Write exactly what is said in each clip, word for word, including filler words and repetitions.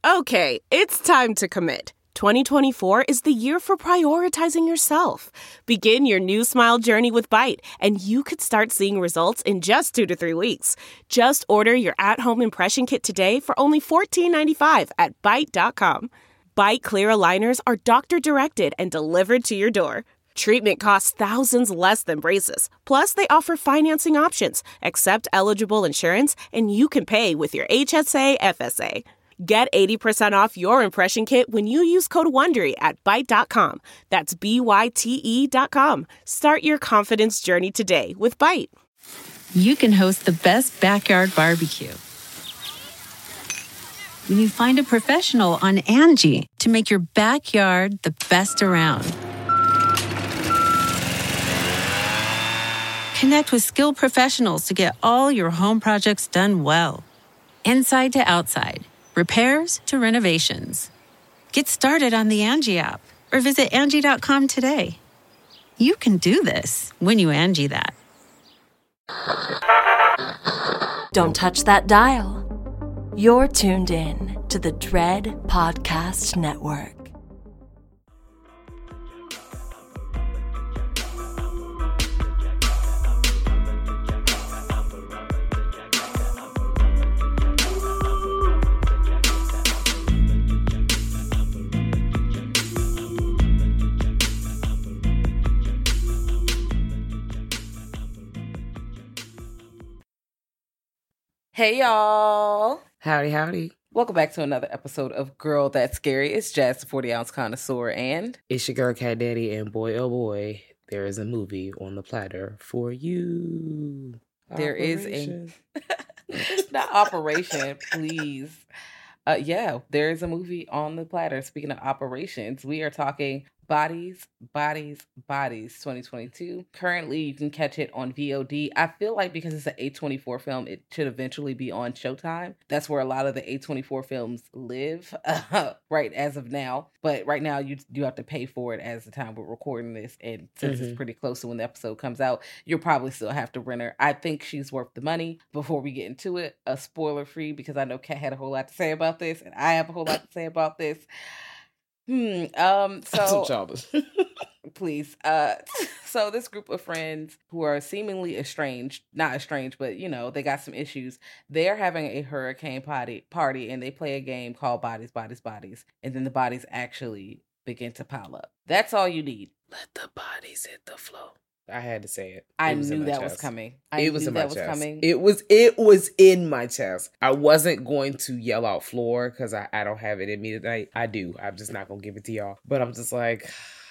Okay, it's time to commit. twenty twenty-four is the year for prioritizing yourself. Begin your new smile journey with Byte, and you could start seeing results in just two to three weeks. Just order your at-home impression kit today for only fourteen ninety-five at byte dot com. Byte clear aligners are doctor-directed and delivered to your door. Treatment costs thousands less than braces. Plus, they offer financing options, accept eligible insurance, and you can pay with your H S A F S A. Get eighty percent off your impression kit when you use code WONDERY at byte dot com. That's B Y T E dot com. Start your confidence journey today with Byte. You can host the best backyard barbecue when you find a professional on Angie to make your backyard the best around. Connect with skilled professionals to get all your home projects done well. Inside to outside. Repairs to renovations. Get started on the Angie app or visit Angie dot com today. You can do this when you Angie that. Don't touch that dial. You're tuned in to the Dread Podcast Network. Hey, y'all. Howdy, howdy. Welcome back to another episode of Girl That's Scary. It's Jazz, the forty ounce connoisseur, and... It's your girl, Cat Daddy, and boy, oh boy, there is a movie on the platter for you. There Operation. is a... Not Operation, please. Uh, yeah, there is a movie on the platter. Speaking of operations, we are talking Bodies, Bodies, Bodies twenty twenty-two. Currently, you can catch it on V O D. I feel like because it's an A twenty-four film, it should eventually be on Showtime. That's where a lot of the A twenty-four films live, uh, right, as of now. But right now, you do have to pay for it as the time we're recording this. And since mm-hmm. it's pretty close to when the episode comes out, you'll probably still have to rent her. I think she's worth the money. Before we get into it, a spoiler free, because I know Kat had a whole lot to say about this, and I have a whole lot to say about this. Hmm. Um. So, please. Uh. So this group of friends who are seemingly estranged, not estranged, but you know they got some issues. They're having a hurricane party, party, and they play a game called Bodies, Bodies, Bodies, and then the bodies actually begin to pile up. That's all you need. Let the bodies hit the floor. I had to say it. it I knew that chest. was coming. I it knew was in that my chest. was coming. It was it was in my chest. I wasn't going to yell out floor because I, I don't have it in me tonight. I do. I'm just not gonna give it to y'all. But I'm just like,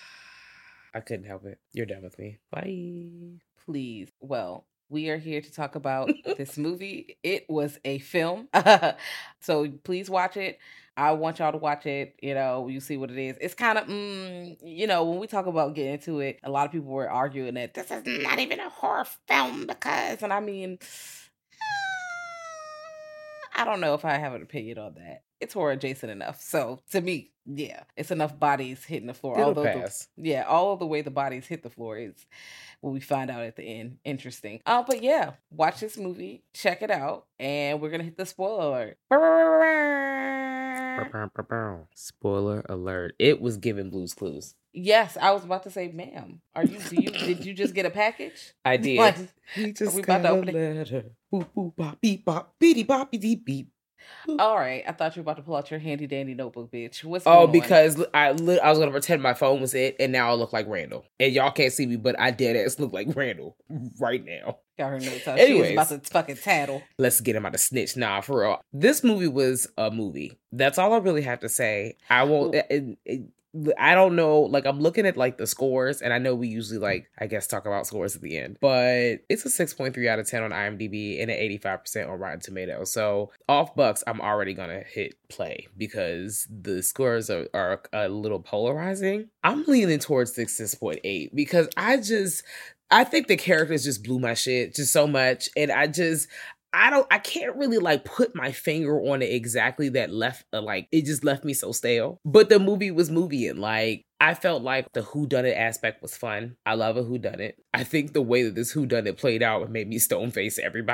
I couldn't help it. You're done with me. Bye. Please. Well, we are here to talk about this movie. It was a film. So please watch it. I want y'all to watch it. You know, you see what it is. It's kind of, mm, you know, when we talk about getting into it, a lot of people were arguing that this is not even a horror film because, and I mean, I don't know if I have an opinion on that. It's horror adjacent enough. So to me, yeah, it's enough bodies hitting the floor. It'll Although pass. The, yeah, all of the way the bodies hit the floor is what we find out at the end. Interesting. Uh, but yeah, watch this movie, check it out, and we're gonna hit the spoiler alert. Spoiler alert! It was given Blue's Clues. Yes, I was about to say, ma'am, are you? Do you? Did you just get a package? I did. Like, we just are we got about to a open it? letter. Boop boop bop beep bop beady bop beep beep. All right, I thought you were about to pull out your handy dandy notebook, bitch. What's oh, going because on? I li- I was gonna pretend my phone was it, and now I look like Randall. And y'all can't see me, but I dead ass look like Randall right now. Got her notes out. Anyways, she was about to fucking tattle. Let's get him out of snitch. Nah, for real. This movie was a movie. That's all I really have to say. I won't. It, it, I don't know. Like, I'm looking at like the scores, and I know we usually like, I guess, talk about scores at the end, but it's a six point three out of ten on IMDb and an eighty-five percent on Rotten Tomatoes. So off Bucks, I'm already gonna hit play because the scores are, are a little polarizing. I'm leaning towards the six point eight because I just, I think the characters just blew my shit just so much, and I just. I don't, I can't really like put my finger on it exactly that left, uh, like, it just left me so stale. But the movie was movieing. Like, I felt like the whodunit aspect was fun. I love a whodunit. I think the way that this whodunit played out made me stone face everybody.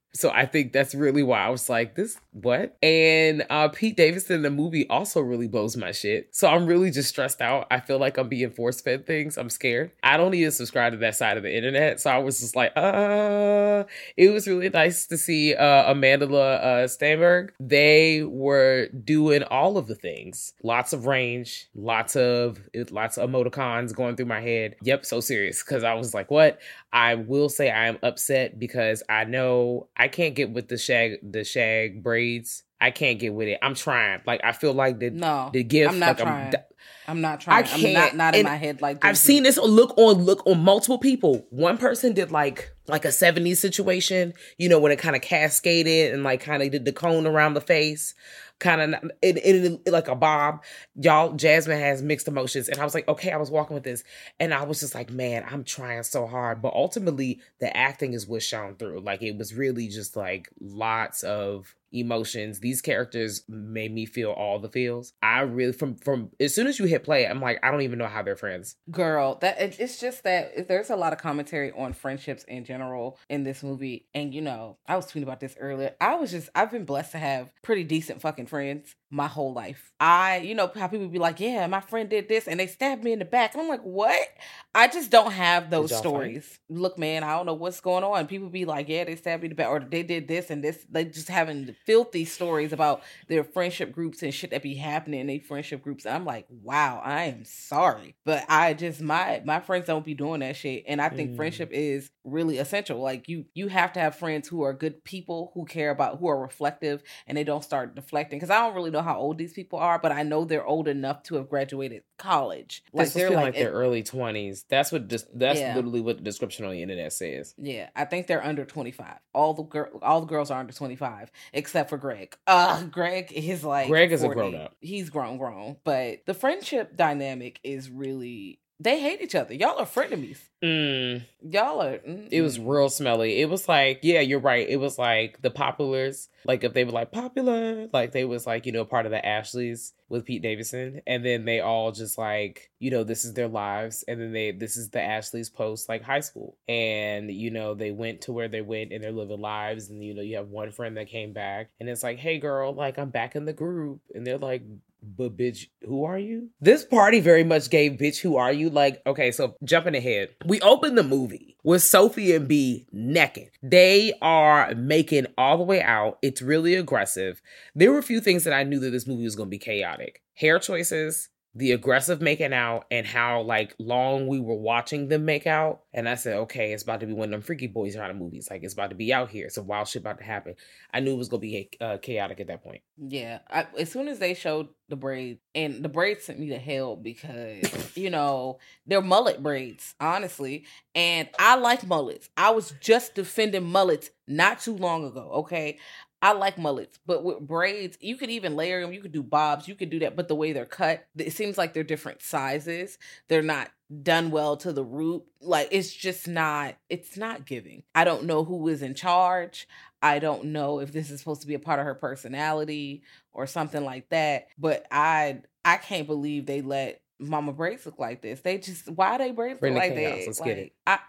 So I think that's really why I was like, this, what? And uh, Pete Davidson in the movie also really blows my shit. So I'm really just stressed out. I feel like I'm being force-fed things. I'm scared. I don't even subscribe to that side of the internet. So I was just like, uh, it was really nice to see uh, Amanda uh, Stenberg. They were doing all of the things. Lots of range, lots of, lots of emoticons going through my head. Yep, so serious. Because I was like, what? I will say I am upset because I know I can't get with the shag the shag braids. I can't get with it. I'm trying. Like I feel like the no, the gift. I'm not like, trying. I'm, I'm not trying. I can't. I'm not, not in and my head like I've seen this look on look on multiple people. One person did like like a seventies situation, you know, when it kind of cascaded and like kind of did the cone around the face. Kind of it, it, it like a bob. Y'all, Jasmine has mixed emotions. And I was like, okay, I was walking with this. And I was just like, man, I'm trying so hard. But ultimately, the acting is what shone through. Like, it was really just like lots of emotions. These characters made me feel all the feels. I really, from, from as soon as you hit play, I'm like, I don't even know how they're friends. Girl, that it, it's just that there's a lot of commentary on friendships in general in this movie. And, you know, I was tweeting about this earlier. I was just, I've been blessed to have pretty decent fucking friends my whole life. I, you know, how people be like, yeah, my friend did this and they stabbed me in the back. And I'm like, what? I just don't have those stories. Fight? Look, man, I don't know what's going on. People be like, yeah, they stabbed me in the back or they did this and this. They just having filthy stories about their friendship groups and shit that be happening in their friendship groups. And I'm like, wow, I am sorry. But I just, my, my friends don't be doing that shit. And I think mm. friendship is really essential. Like you, you have to have friends who are good people, who care about, who are reflective and they don't start deflecting. Cause I don't really know how old these people are, but I know they're old enough to have graduated college. Like this they're like, like their early twenties. That's what this, that's yeah. literally what the description on the internet says. Yeah, I think they're under twenty-five. All the girl, all the girls are under twenty-five, except for Greg. Uh, Greg is like Greg is forty. A grown up. He's grown, grown. But the friendship dynamic is really. They hate each other. Y'all are frenemies. Mm. Y'all are. Mm-mm. It was real smelly. It was like, yeah, you're right. It was like the Populars. Like if they were like popular, like they was like, you know, part of the Ashleys with Pete Davidson. And then they all just like, you know, this is their lives. And then they, this is the Ashleys post like high school. And, you know, they went to where they went and they're living lives. And, you know, you have one friend that came back and it's like, hey girl, like I'm back in the group. And they're like, but bitch, who are you? This party very much gave bitch, who are you? Like, okay, so jumping ahead. We opened the movie with Sophie and B necking. They are making all the way out. It's really aggressive. There were a few things that I knew that this movie was going to be chaotic. Hair choices, the aggressive making out, and how like long we were watching them make out. And I said, okay, it's about to be one of them freaky boys kind of movies. Like it's about to be out here. It's a wild shit about to happen. I knew it was going to be uh, chaotic at that point. Yeah. I, as soon as they showed the braids, and the braids sent me to hell because, you know, they're mullet braids, honestly. And I like mullets. I was just defending mullets not too long ago, okay? I like mullets, but with braids, you could even layer them. You could do bobs. You could do that. But the way they're cut, it seems like they're different sizes. They're not done well to the root. Like, it's just not, it's not giving. I don't know who is in charge. I don't know if this is supposed to be a part of her personality or something like that. But I, I can't believe they let Mama Braids look like this. They just, why they braids look like that? Let's like, get it. I,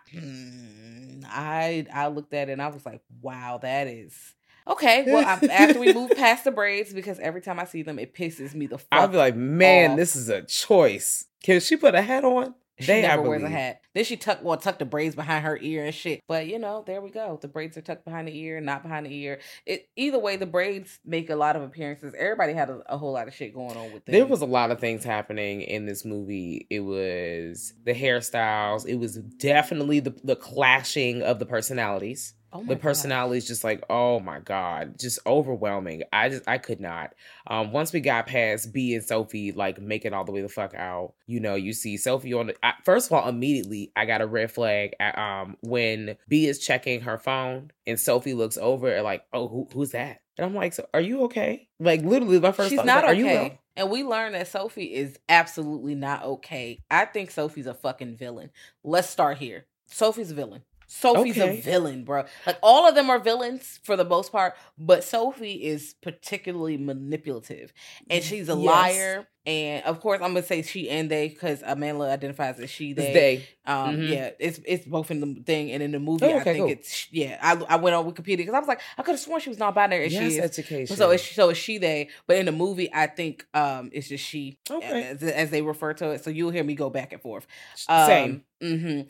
I, I looked at it and I was like, wow, that is... Okay, well, I, after we move past the braids, because every time I see them, it pisses me the fuck I'll be like, man, off. This is a choice. Can she put a hat on? She they, never wears a hat. Then she tuck, well, tuck the braids behind her ear and shit. But, you know, there we go. The braids are tucked behind the ear, not behind the ear. It Either way, the braids make a lot of appearances. Everybody had a, a whole lot of shit going on with them. There was a lot of things happening in this movie. It was the hairstyles. It was definitely the, the clashing of the personalities. Oh the personality is just like, oh my God, just overwhelming. I just, I could not. Um, once we got past B and Sophie, like making all the way the fuck out, you know, you see Sophie on the, I, first of all, immediately I got a red flag at, um, when B is checking her phone and Sophie looks over and like, oh, who, who's that? And I'm like, so are you okay? Like literally my first She's thought not was like, okay. Are you well? And we learned that Sophie is absolutely not okay. I think Sophie's a fucking villain. Let's start here. Sophie's a villain. Sophie's Okay. a villain, bro. Like, all of them are villains for the most part, but Sophie is particularly manipulative. And she's a Yes. liar. And, of course, I'm going to say she and they, because Amanda identifies as she, they. It's they. Um, Mhm. Yeah, it's it's both in the thing and in the movie. Oh, I okay, think cool. it's, yeah, I, I went on Wikipedia because I was like, I could have sworn she was non-binary, and Yes, she is. education. So it's, so it's she, they. But in the movie, I think um, it's just she, Okay. as, as they refer to it. So you'll hear me go back and forth. Same. Um, mm-hmm.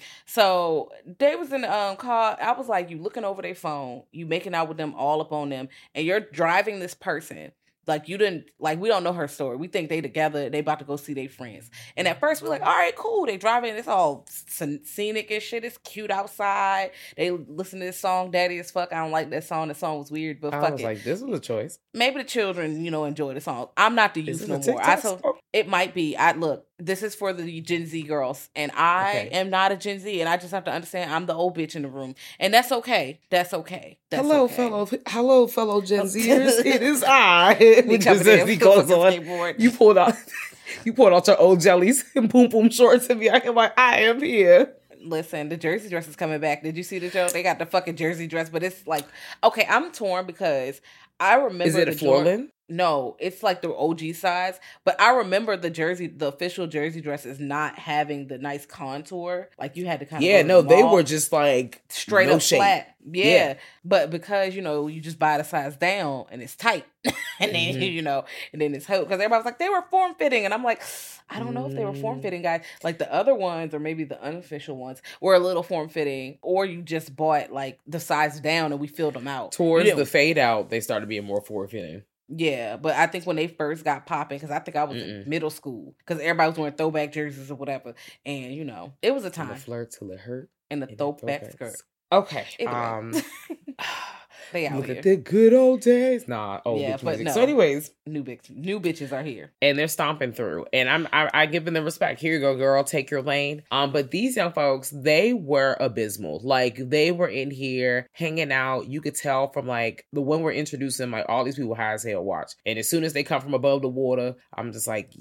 So they was in the um, car. I was like, you looking over their phone, you making out with them, all up on them, and you're driving this person. Like, you didn't, like, we don't know her story. We think they together, they about to go see their friends. And at first, we're like, all right, cool. They driving, it's all sc- scenic and shit. It's cute outside. They listen to this song, Daddy as Fuck. I don't like that song. The song was weird, but I fuck was it. like, this was a choice. Maybe the children, you know, enjoy the song. I'm not the Is youth this no a more. I TikTok so song? It might be. I look, this is for the Gen Z girls, and I Okay. am not a Gen Z, and I just have to understand I'm the old bitch in the room, and that's okay. That's okay. That's hello, okay. fellow, hello, fellow Gen Zers. It is I. Me Just coming as in he with goes the on, skateboard. you pulled out, you pulled out your old jellies and boom boom shorts and be acting like I am here. Listen, the jersey dress is coming back. Did you see the joke? They got the fucking jersey dress, but it's like, okay, I'm torn because I remember. Is it the a Floorland? No, it's like the O G size. But I remember the jersey, the official jersey dress is not having the nice contour. Like, you had to kind of Yeah, go to no, the they mall. were just like straight no up shape. flat. Yeah. Yeah. But because, you know, you just buy the size down and it's tight. and then, Mhm. you know, and then it's hope. Because everybody was like, they were form fitting. And I'm like, I don't know if they were Mm. form fitting, guys. Like, the other ones, or maybe the unofficial ones, were a little form fitting. Or you just bought like the size down and we filled them out. Towards You the didn't- fade out, they started being more forward fitting. Yeah, but I think when they first got popping, because I think I was in Mm-mm. middle school, because everybody was wearing throwback jerseys or whatever. And, you know, it was a From the time. flirt till it hurt. And the and the throwback throwbacks. skirt. Okay. Either way. Um, They out look here. at the good old days. Nah, old Yeah, bitch but music. no. So, anyways, New bitch, new bitches are here. and they're stomping through, and I'm I, I give them the respect. Here you go, girl, take your lane. Um, but these young folks, they were abysmal. Like, they were in here hanging out. You could tell from like the when we're introducing like all these people high as hell watch, and as soon as they come from above the water, I'm just like,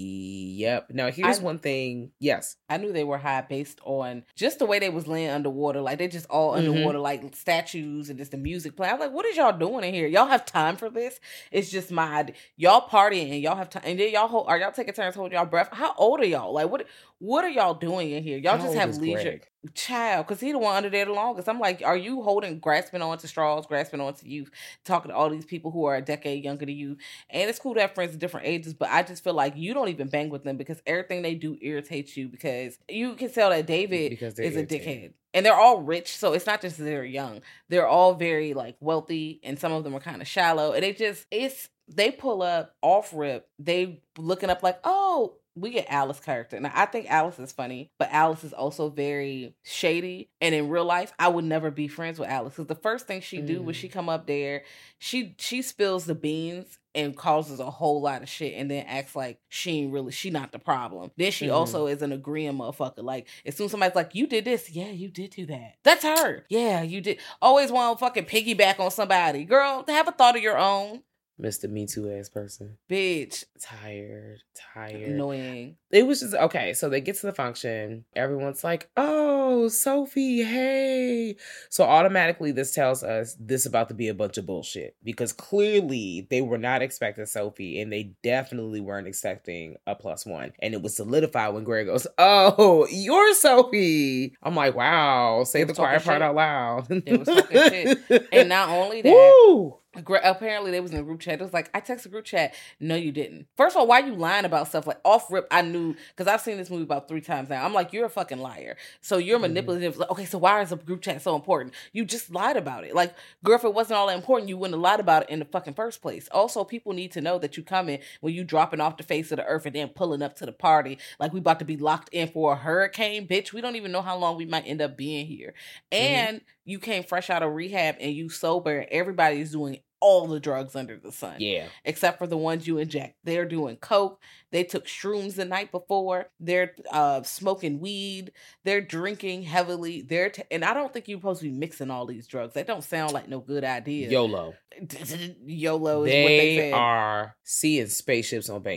yep. Now here's I- one thing. Yes, I knew they were high based on just the way they was laying underwater. Like, they just all Mhm. underwater, like statues, and just the music playing. I'm like, what is y'all doing in here? Y'all have time for this? It's just my idea. Y'all partying and y'all have time, and then y'all hold, are y'all taking turns holding y'all breath? How old are y'all? Like, what what are y'all doing in here? Y'all How just old have is leisure. Greg? Child, because he the one under there the longest. I'm like, are you holding, grasping onto straws, grasping onto youth, talking to all these people who are a decade younger than you? And it's cool to have friends of different ages, but I just feel like you don't even bang with them because everything they do irritates you, because you can tell that David Because they're is a irritating. dickhead. And they're all rich, so it's not just that they're young. They're all very, like, wealthy, and some of them are kind of shallow. And it just, it's, they pull up off rip, they looking up like, oh, we get Alice character. Now, I think Alice is funny, but Alice is also very shady. And in real life, I would never be friends with Alice, because the first thing she do when Mm. she come up there, she she spills the beans and causes a whole lot of shit, and then acts like she ain't really, she not the problem. Then she Mhm. also is an agreeing motherfucker. Like, as soon as somebody's like, you did this, yeah, you did do that. That's her. Yeah, you did. Always want to fucking piggyback on somebody. Girl, have a thought of your own. Mister Me Too ass person. Bitch. Tired, tired. Annoying. It was just okay. So they get to the function. Everyone's like, "Oh, Sophie, hey!" So automatically, this tells us this about to be a bunch of bullshit, because clearly they were not expecting Sophie, and they definitely weren't expecting a plus one. And it was solidified when Greg goes, "Oh, you're Sophie." I'm like, "Wow!" Say They the was talking quiet part shit. out loud. They was talking shit. And not only that, Woo! Gra- apparently they was in a group chat. It was like, I texted group chat. No, you didn't. First of all, why you lying about stuff? Like, off rip, I knew, because I've seen this movie about three times now. I'm like, you're a fucking liar. So you're manipulative. Like, okay, so why is a group chat so important? You just lied about it. Like, girl, if it wasn't all that important, you wouldn't have lied about it in the fucking first place. Also, people need to know that you coming when you dropping off the face of the earth and then pulling up to the party. Like, we about to be locked in for a hurricane, bitch. We don't even know how long we might end up being here. And you came fresh out of rehab and you sober. Everybody's doing all the drugs under the sun. Yeah. Except for the ones you inject. They're doing coke. They took shrooms the night before. They're uh, smoking weed. They're drinking heavily. They're t- and I don't think you're supposed to be mixing all these drugs. That don't sound like no good idea. YOLO. YOLO is They, what they said. are seeing spaceships on Bankhead.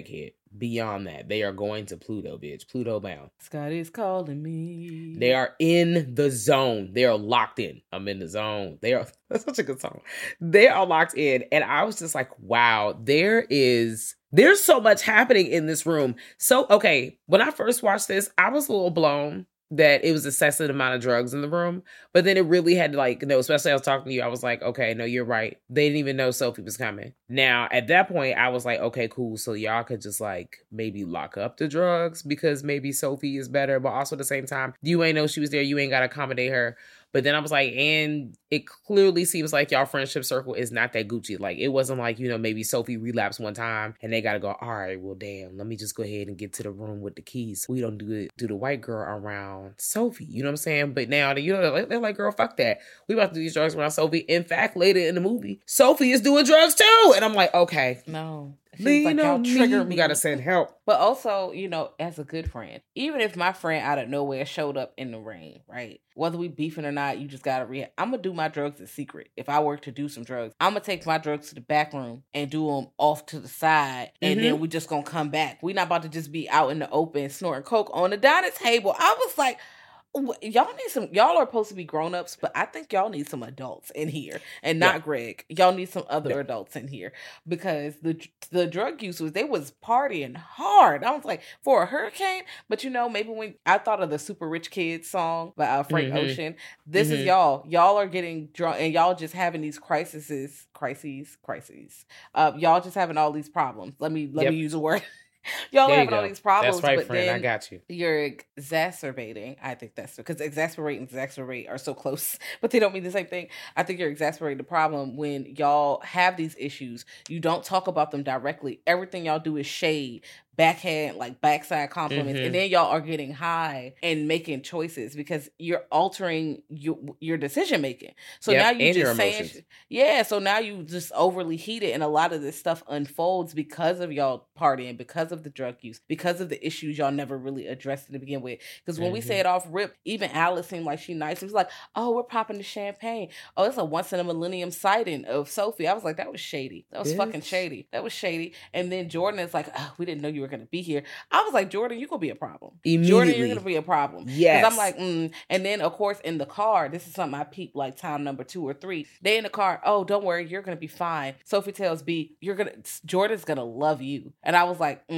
beyond that. They are going to Pluto, bitch. Pluto bound. Scotty's calling me. They are in the zone. They are locked in. I'm in the zone. They are, that's such a good song. They are locked in. And I was just like, wow, there is, there's so much happening in this room. So, okay, when I first watched this, I was a little blown that it was excessive amount of drugs in the room. But then it really had to, like, you know, especially I was talking to you, I was like, okay, no, you're right. They didn't even know Sophie was coming. Now, at that point, I was like, okay, cool. So y'all could just, like, maybe lock up the drugs because maybe Sophie is better. But also at the same time, you ain't know she was there. You ain't got to accommodate her. But then I was like, and it clearly seems like y'all friendship circle is not that Gucci. Like, it wasn't like, you know, maybe Sophie relapsed one time and they got to go, all right, well, damn, let me just go ahead and get to the room with the keys. We don't do it, do the white girl around Sophie. You know what I'm saying? But now, you know, they're like, girl, fuck that. We about to do these drugs around Sophie. In fact, later in the movie, Sophie is doing drugs too. And I'm like, okay. No. Lean like, y'all on trigger me. me. You gotta send help. But also, you know, as a good friend, even if my friend out of nowhere showed up in the rain, right? Whether we beefing or not, you just gotta react. I'm gonna do my drugs in secret. If I were to do some drugs, I'm gonna take my drugs to the back room and do them off to the side, and mm-hmm. then we just gonna come back. We're not about to just be out in the open snorting coke on the dining table. I was like, y'all need some, y'all are supposed to be grown-ups, but I think y'all need some adults in here, and not yeah. Greg. Y'all need some other yeah. adults in here, because the the drug use was, they was partying hard. I was like, for a hurricane, but you know, maybe when I thought of the Super Rich Kids song by uh, Frank mm-hmm. Ocean, this mm-hmm. is y'all. Y'all are getting drunk, and y'all just having these crises, crises, crises. Uh, y'all just having all these problems. Let me let yep. me use a word. Y'all there having all these problems, that's right, but friend. then I got you. You're exacerbating. I think that's because exasperate and exacerbate are so close, but they don't mean the same thing. I think you're exacerbating the problem when y'all have these issues. You don't talk about them directly. Everything y'all do is shade, backhand, like backside compliments, mm-hmm. and then y'all are getting high and making choices because you're altering your your decision making. So yep, now you just saying, yeah. So now you just overly heated, and a lot of this stuff unfolds because of y'all partying, because of the drug use, because of the issues y'all never really addressed to begin with. Because when mm-hmm. we say it off rip, even Alice seemed like she nice. It was like, oh, we're popping the champagne. Oh, it's a once in a millennium sighting of Sophie. I was like, that was shady. That was Bitch. fucking shady. That was shady. And then Jordan is like, oh, we didn't know you were going to be here. I was like, Jordan, you're going to be a problem. Jordan, you're going to be a problem. Yes. Because I'm like, mm. And then, of course, in the car, this is something I peeped like time number two or three. They in the car, oh, don't worry, you're going to be fine. Sophie tells B, you're going to, Jordan's going to love you. And I was like,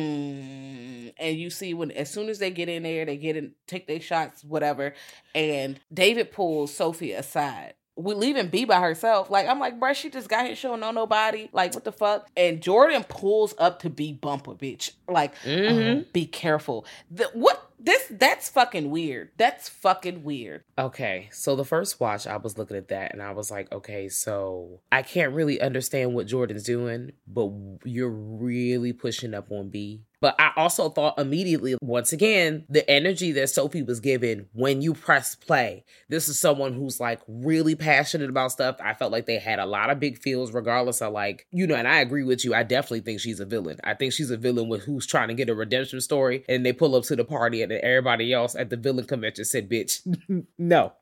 mm. And you see when, as soon as they get in there, they get in, take their shots, whatever. And David pulls Sophie aside. We leaving B by herself. Like, I'm like, bruh, she just got here, she don't know nobody. Like, what the fuck? And Jordan pulls up to B bumper, bitch. Like, mm-hmm. oh, be careful. The, what? This, that's fucking weird. That's fucking weird. Okay, so the first watch, I was looking at that and I was like, okay, so I can't really understand what Jordan's doing, but you're really pushing up on B. But I also thought immediately, once again, the energy that Sophie was given when you press play. This is someone who's like really passionate about stuff. I felt like they had a lot of big feels regardless of like, you know, and I agree with you. I definitely think she's a villain. I think she's a villain with who's trying to get a redemption story, and they pull up to the party and everybody else at the villain convention said, bitch, no.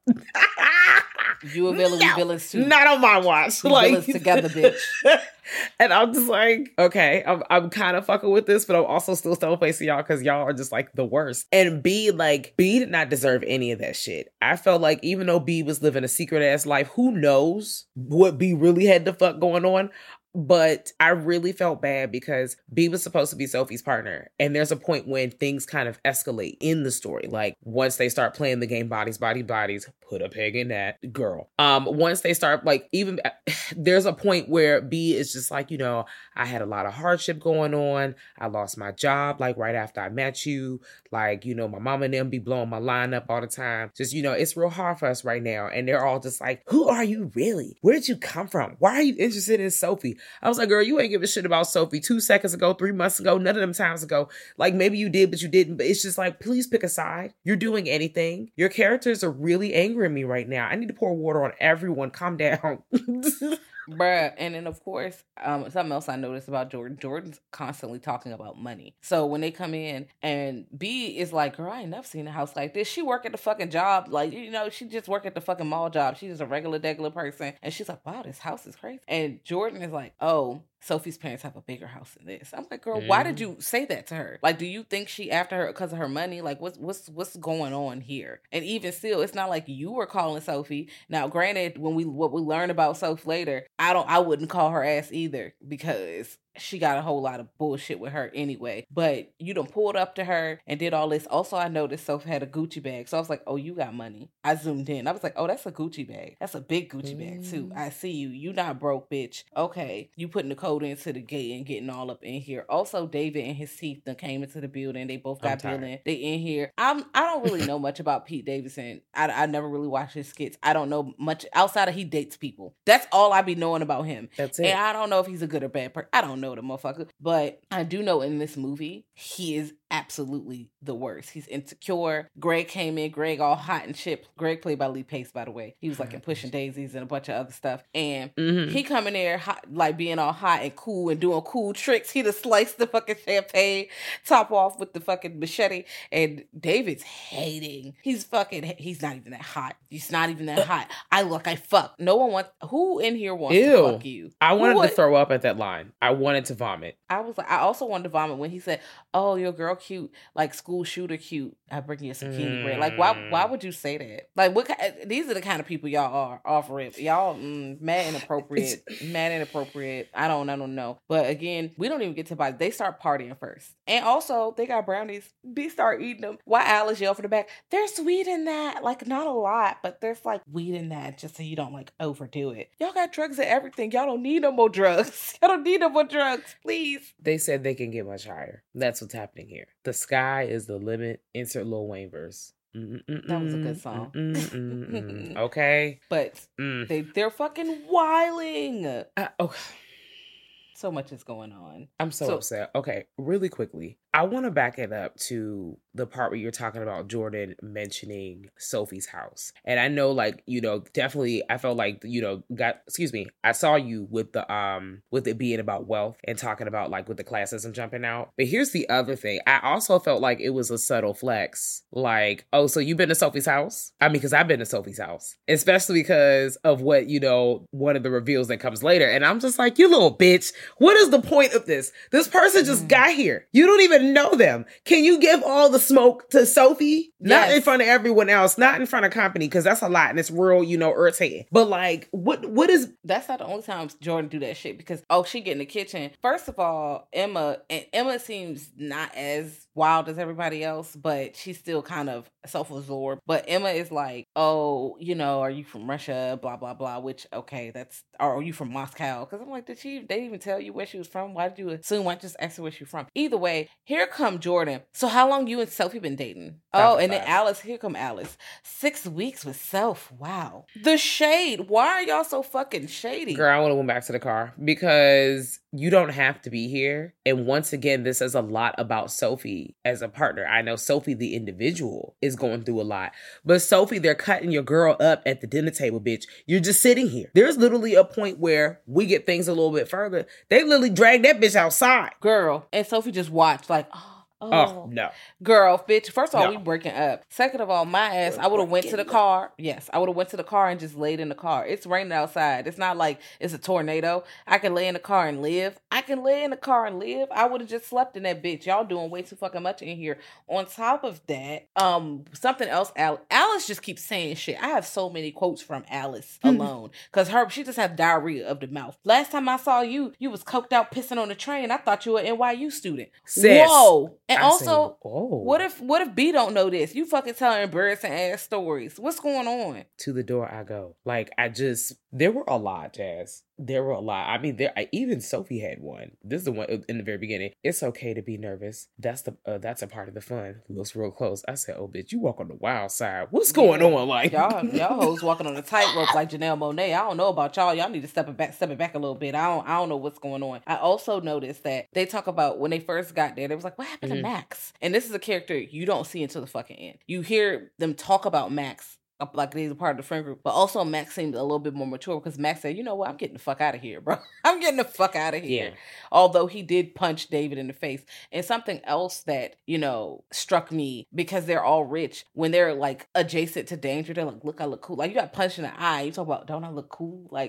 You a villain, no, we villains too. Not on my watch. We like, villains together, bitch. And I'm just like, okay, I'm I'm kind of fucking with this, but I'm also still stone facing y'all because y'all are just like the worst. And B, like, B did not deserve any of that shit. I felt like even though B was living a secret ass life, who knows what B really had the fuck going on? But I really felt bad because B was supposed to be Sophie's partner. And there's a point when things kind of escalate in the story. Like once they start playing the game Bodies, Body, Bodies, put a peg in that, girl. Um, once they start like even there's a point where B is just like, you know, I had a lot of hardship going on. I lost my job like right after I met you. Like, you know, my mom and them be blowing my line up all the time. Just, you know, it's real hard for us right now. And they're all just like, who are you really? Where did you come from? Why are you interested in Sophie? I was like, girl, you ain't give a shit about Sophie two seconds ago, three months ago, none of them times ago. Like maybe you did, but you didn't. But it's just like, please pick a side. You're doing anything. Your characters are really angering me right now. I need to pour water on everyone. Calm down. Bruh. And then of course, um, something else I noticed about Jordan, Jordan's constantly talking about money. So when they come in and B is like, girl, I ain't never seen a house like this. She work at the fucking job. Like, you know, she just work at the fucking mall job. She's just a regular, regular person. And she's like, wow, this house is crazy. And Jordan is like, oh, Sophie's parents have a bigger house than this. I'm like, girl, mm. why did you say that to her? Like, do you think she after her because of her money? Like, what's what's what's going on here? And even still, it's not like you were calling Sophie. Now, granted, when we what we learn about Sophie later, I don't I wouldn't call her ass either because she got a whole lot of bullshit with her anyway. But you done pulled up to her and did all this. Also, I noticed Sophie had a Gucci bag. So I was like, oh, you got money. I zoomed in. I was like, oh, that's a Gucci bag. That's a big Gucci mm. bag too. I see you. You not broke, bitch. Okay. You putting the code into the gate and getting all up in here. Also, David and his teeth done came into the building. They both got billing. They in here. I'm, I don't really know much about Pete Davidson. I, I never really watched his skits. I don't know much outside of he dates people. That's all I be knowing about him. That's it. And I don't know if he's a good or bad person. I don't know the motherfucker. But I do know in this movie, he is absolutely the worst. He's insecure. Greg came in. Greg all hot and chipped. Greg played by Lee Pace, by the way. He was like in Pushing Daisies and a bunch of other stuff. And mm-hmm. he come in there hot, like being all hot and cool and doing cool tricks. He just sliced the fucking champagne top off with the fucking machete. And David's hating. He's fucking, he's not even that hot. He's not even that hot. I look, I fuck. No one wants, who in here wants Ew. to fuck you? I wanted who to would, throw up at that line. I wanted to vomit. I was like, I also wanted to vomit when he said, oh, your girl cute, like school shooter cute. I bring you a zucchini mm. bread. Like, why Why would you say that? Like, what? These are the kind of people y'all are offering. Y'all mm, mad inappropriate. mad inappropriate. I don't, I don't know. But again, we don't even get to buy. They start partying first. And also, they got brownies. B start eating them. Why Alice yell from the back, there's weed in that. Like, not a lot, but there's like weed in that just so you don't like overdo it. Y'all got drugs and everything. Y'all don't need no more drugs. Y'all don't need no more drugs. Please. They said they can get much higher. That's what's happening here. The sky is the limit. Insert Lil Wayne verse. Mm-mm-mm, that was a good song. Mm-mm-mm. Okay. But mm. they, they're fucking wilding. Uh, okay. So much is going on. I'm so, so upset. Okay, really quickly. I want to back it up to the part where you're talking about Jordan mentioning Sophie's house. And I know, like, you know, definitely I felt like, you know, got, excuse me, I saw you with the, um, with it being about wealth and talking about like with the classism jumping out. But here's the other thing. I also felt like it was a subtle flex. Like, oh, so you've been to Sophie's house? I mean, because I've been to Sophie's house, especially because of what, you know, one of the reveals that comes later. And I'm just like, you little bitch, what is the point of this? This person just mm. got here. You don't even know them. Can you give all the smoke to Sophie? Not yes. in front of everyone else, not in front of company, because that's a lot and it's real, you know, irritating. But like, what what is... That's not the only time Jordan do that shit, because, oh, she get in the kitchen. First of all, Emma, and Emma seems not as wild as everybody else, but she's still kind of self-absorbed. But Emma is like, oh, you know, are you from Russia? Blah, blah, blah, which, okay, that's... Or are you from Moscow? Because I'm like, did she... They didn't even tell you where she was from? Why did you assume? Why just ask her where she's from? Either way, here come Jordan. So how long you and Sophie been dating? Oh, and then Alice. Here come Alice. Six weeks with Soph. Wow. The shade. Why are y'all so fucking shady? Girl, I want to went back to the car because you don't have to be here. And once again, this says a lot about Sophie as a partner. I know Sophie, the individual, is going through a lot. But Sophie, they're cutting your girl up at the dinner table, bitch. You're just sitting here. There's literally a point where we get things a little bit further. They literally drag that bitch outside. Girl. And Sophie just watched like, oh. Oh, oh, no. Girl, bitch. First of all, no. we breaking up. Second of all, my ass, We're I would have went to the car. Yes, I would have went to the car and just laid in the car. It's raining outside. It's not like it's a tornado. I can lay in the car and live. I can lay in the car and live. I would have just slept in that bitch. Y'all doing way too fucking much in here. On top of that, um, something else, Al- Alice just keeps saying shit. I have so many quotes from Alice alone. Because her, she just has diarrhea of the mouth. Last time I saw you, you was coked out pissing on the train. I thought you were an N Y U student. Sis. Whoa. And I'm also, saying, oh. what if what if B don't know this? You fucking telling embarrassing ass stories. What's going on? To the door I go. Like, I just, there were a lot, Jazz. There were a lot. I mean, there. I, even Sophie had one. This is the one in the very beginning. It's okay to be nervous. That's the uh, that's a part of the fun. Looks real close. I said, "Oh, bitch, you walk on the wild side. What's going yeah. on?" Like y'all, y'all hoes walking on a tightrope like Janelle Monáe. I don't know about y'all. Y'all need to step it back, step it back a little bit. I don't, I don't know what's going on. I also noticed that they talk about when they first got there. They was like, "What happened mm-hmm. to Max?" And this is a character you don't see until the fucking end. You hear them talk about Max. Like he's a part of the friend group, but also Max seemed a little bit more mature because Max said, "You know what? I'm getting the fuck out of here, bro. I'm getting the fuck out of here." Yeah. Although he did punch David in the face. And something else that, you know, struck me because they're all rich when they're like adjacent to danger, they're like, "Look, I look cool." Like you got punched in the eye. You talk about, "Don't I look cool?" Like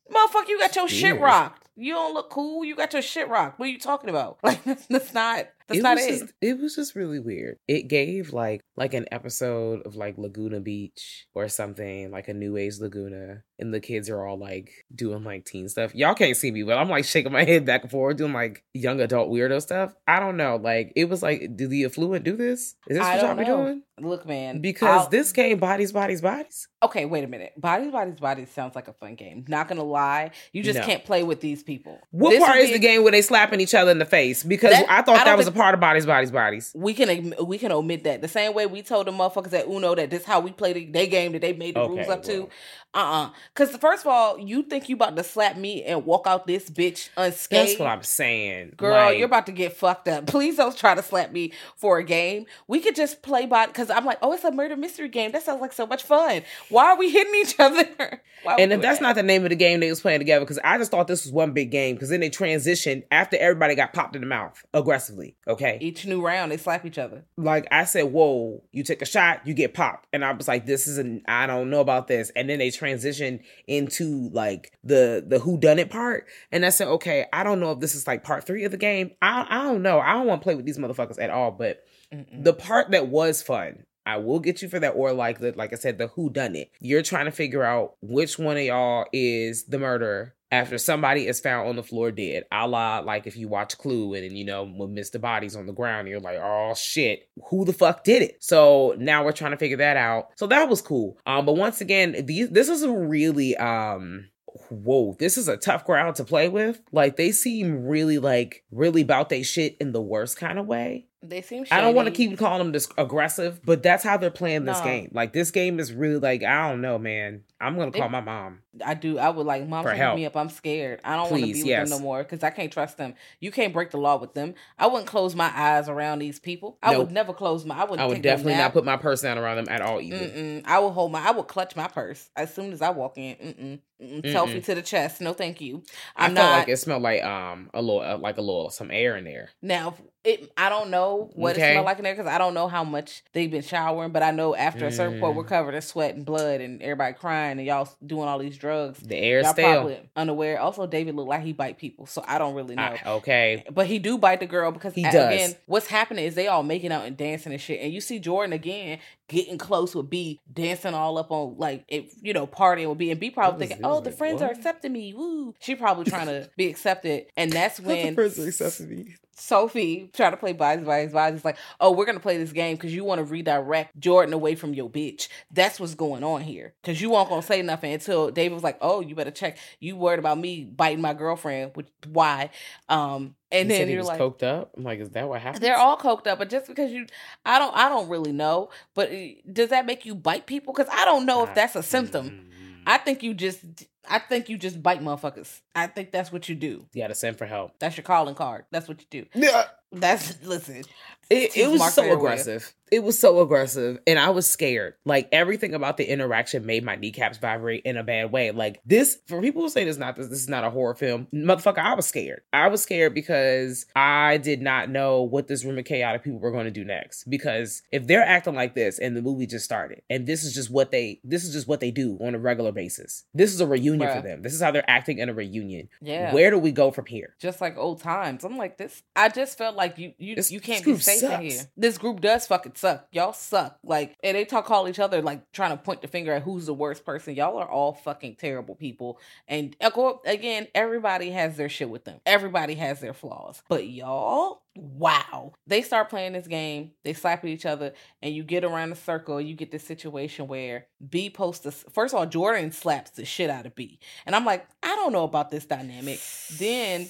Motherfucker, you got your Weird. shit rocked. You don't look cool. You got your shit rocked. What are you talking about? Like, that's, that's not, that's it not was it. Just, it was just really weird. It gave like, like an episode of like Laguna Beach or something, like a New Age Laguna. And the kids are all like doing like teen stuff. Y'all can't see me, but I'm like shaking my head back and forth doing like young adult weirdo stuff. I don't know. Like, it was like, do the affluent do this? Is this I what y'all don't be know. doing? Look, man. Because I'll... this game, Bodies, Bodies, Bodies. Okay, wait a minute. Bodies, Bodies, Bodies sounds like a fun game. Not gonna lie. You just No. can't play with these people. What This part would is be- the game where they slapping each other in the face? Because That- I I thought don't that was think- a part of Bodies, Bodies, Bodies. We can we can omit that. The same way we told the motherfuckers at Uno that this how we play the, they game that they made the Okay, rules up to. well. Uh-uh. Because first of all, you think you about to slap me and walk out this bitch unscathed? That's what I'm saying. Girl, Like, you're about to get fucked up. Please don't try to slap me for a game. We could just play by, because I'm like, oh, it's a murder mystery game. That sounds like so much fun. Why are we hitting each other? Why are we And if doing that's that? not the name of the game they was playing together, because I just thought this was one big game, because then they transitioned after everybody got popped in the mouth aggressively. Okay. Each new round, they slap each other. Like I said, whoa, you take a shot, you get popped. And I was like, this is an, I don't know about this. And then they transitioned into like the, the whodunit part. And I said, okay, I don't know if this is like part three of the game. I, I don't know. I don't want to play with these motherfuckers at all. But Mm-mm. the part that was fun, I will get you for that. Or like the, like I said, the whodunit. You're trying to figure out which one of y'all is the murderer after somebody is found on the floor dead. A la, like if you watch Clue and, and you know, when Mister Body's on the ground, you're like, oh shit, who the fuck did it? So now we're trying to figure that out. So that was cool. Um, but once again, these, this is a really, um, whoa, this is a tough crowd to play with. Like they seem really like, really about they shit in the worst kind of way. They seem shady. I don't want to keep calling them this aggressive, but that's how they're playing this No. game. Like this game is really like, I don't know, man. I'm going to call It- my mom. I do. I would like, mom, For pick help. me up. I'm scared. I don't want to Please, be with yes. them no more because I can't trust them. You can't break the law with them. I wouldn't close my eyes around these people. I Nope. would never close my. I would. I would definitely not put my purse down around them at all either. Mm-mm. I will hold my. I will clutch my purse as soon as I walk in. Mm-mm. Mm-mm. Mm-mm. Selfie to the chest. No, thank you. I I'm felt not. like it smelled like um a little uh, like a little some air in there. Now, it. I don't know what Okay. it smelled like in there because I don't know how much they've been showering. But I know after a certain point, Mm. we're covered in sweat and blood, and everybody crying, and y'all doing all these drugs. The air Y'all stale. probably unaware. Also, David looked like he bite people, so I don't really know. Ah, okay. But he do bite the girl because He a- does. again, what's happening is they all making out and dancing and shit. And you see Jordan again getting close with B, dancing all up on like it, you know, partying with B, and B probably It was- thinking, it was "Oh, the like, friends what? are accepting me." Woo! She probably trying to be accepted, and that's when me. Sophie tried to play Bodies, Bodies, Bodies. It's like, "Oh, we're gonna play this game because you want to redirect Jordan away from your bitch." That's what's going on here because you weren't gonna say nothing until David was like, "Oh, you better check. You worried about me biting my girlfriend? Which why?" Um, and You then said he you're was like, coked up. I'm like, is that what happened? they're all coked up, but just because you, I don't, I don't really know. But uh, does that make you bite people? Because I don't know if that's a symptom. I think you just, I think you just bite motherfuckers. I think that's what you do. You got to send for help. That's your calling card. That's what you do. Yeah. That's listen. It, Teach it was Mark so Fairweather. aggressive. It was so aggressive. And I was scared. Like everything about the interaction made my kneecaps vibrate in a bad way. Like this, for people who say this is not this, this is not a horror film, motherfucker, I was scared. I was scared because I did not know what this room of chaotic people were going to do next. Because if they're acting like this and the movie just started, and this is just what they this is just what they do on a regular basis. This is a reunion Bruh. for them. This is how they're acting in a reunion. Yeah. Where do we go from here? Just like old times. I'm like this. I just felt like you, you, This- you can't this be group safe in sucks. here. This group does fucking suck. Y'all suck. Like, and they talk call each other like trying to point the finger at who's the worst person. Y'all are all fucking terrible people. And again, everybody has their shit with them. Everybody has their flaws. But y'all, wow. They start playing this game. They slap at each other, and you get around the circle. You get this situation where B posts this. First of all, Jordan slaps the shit out of B, and I'm like, I don't know about this dynamic. Then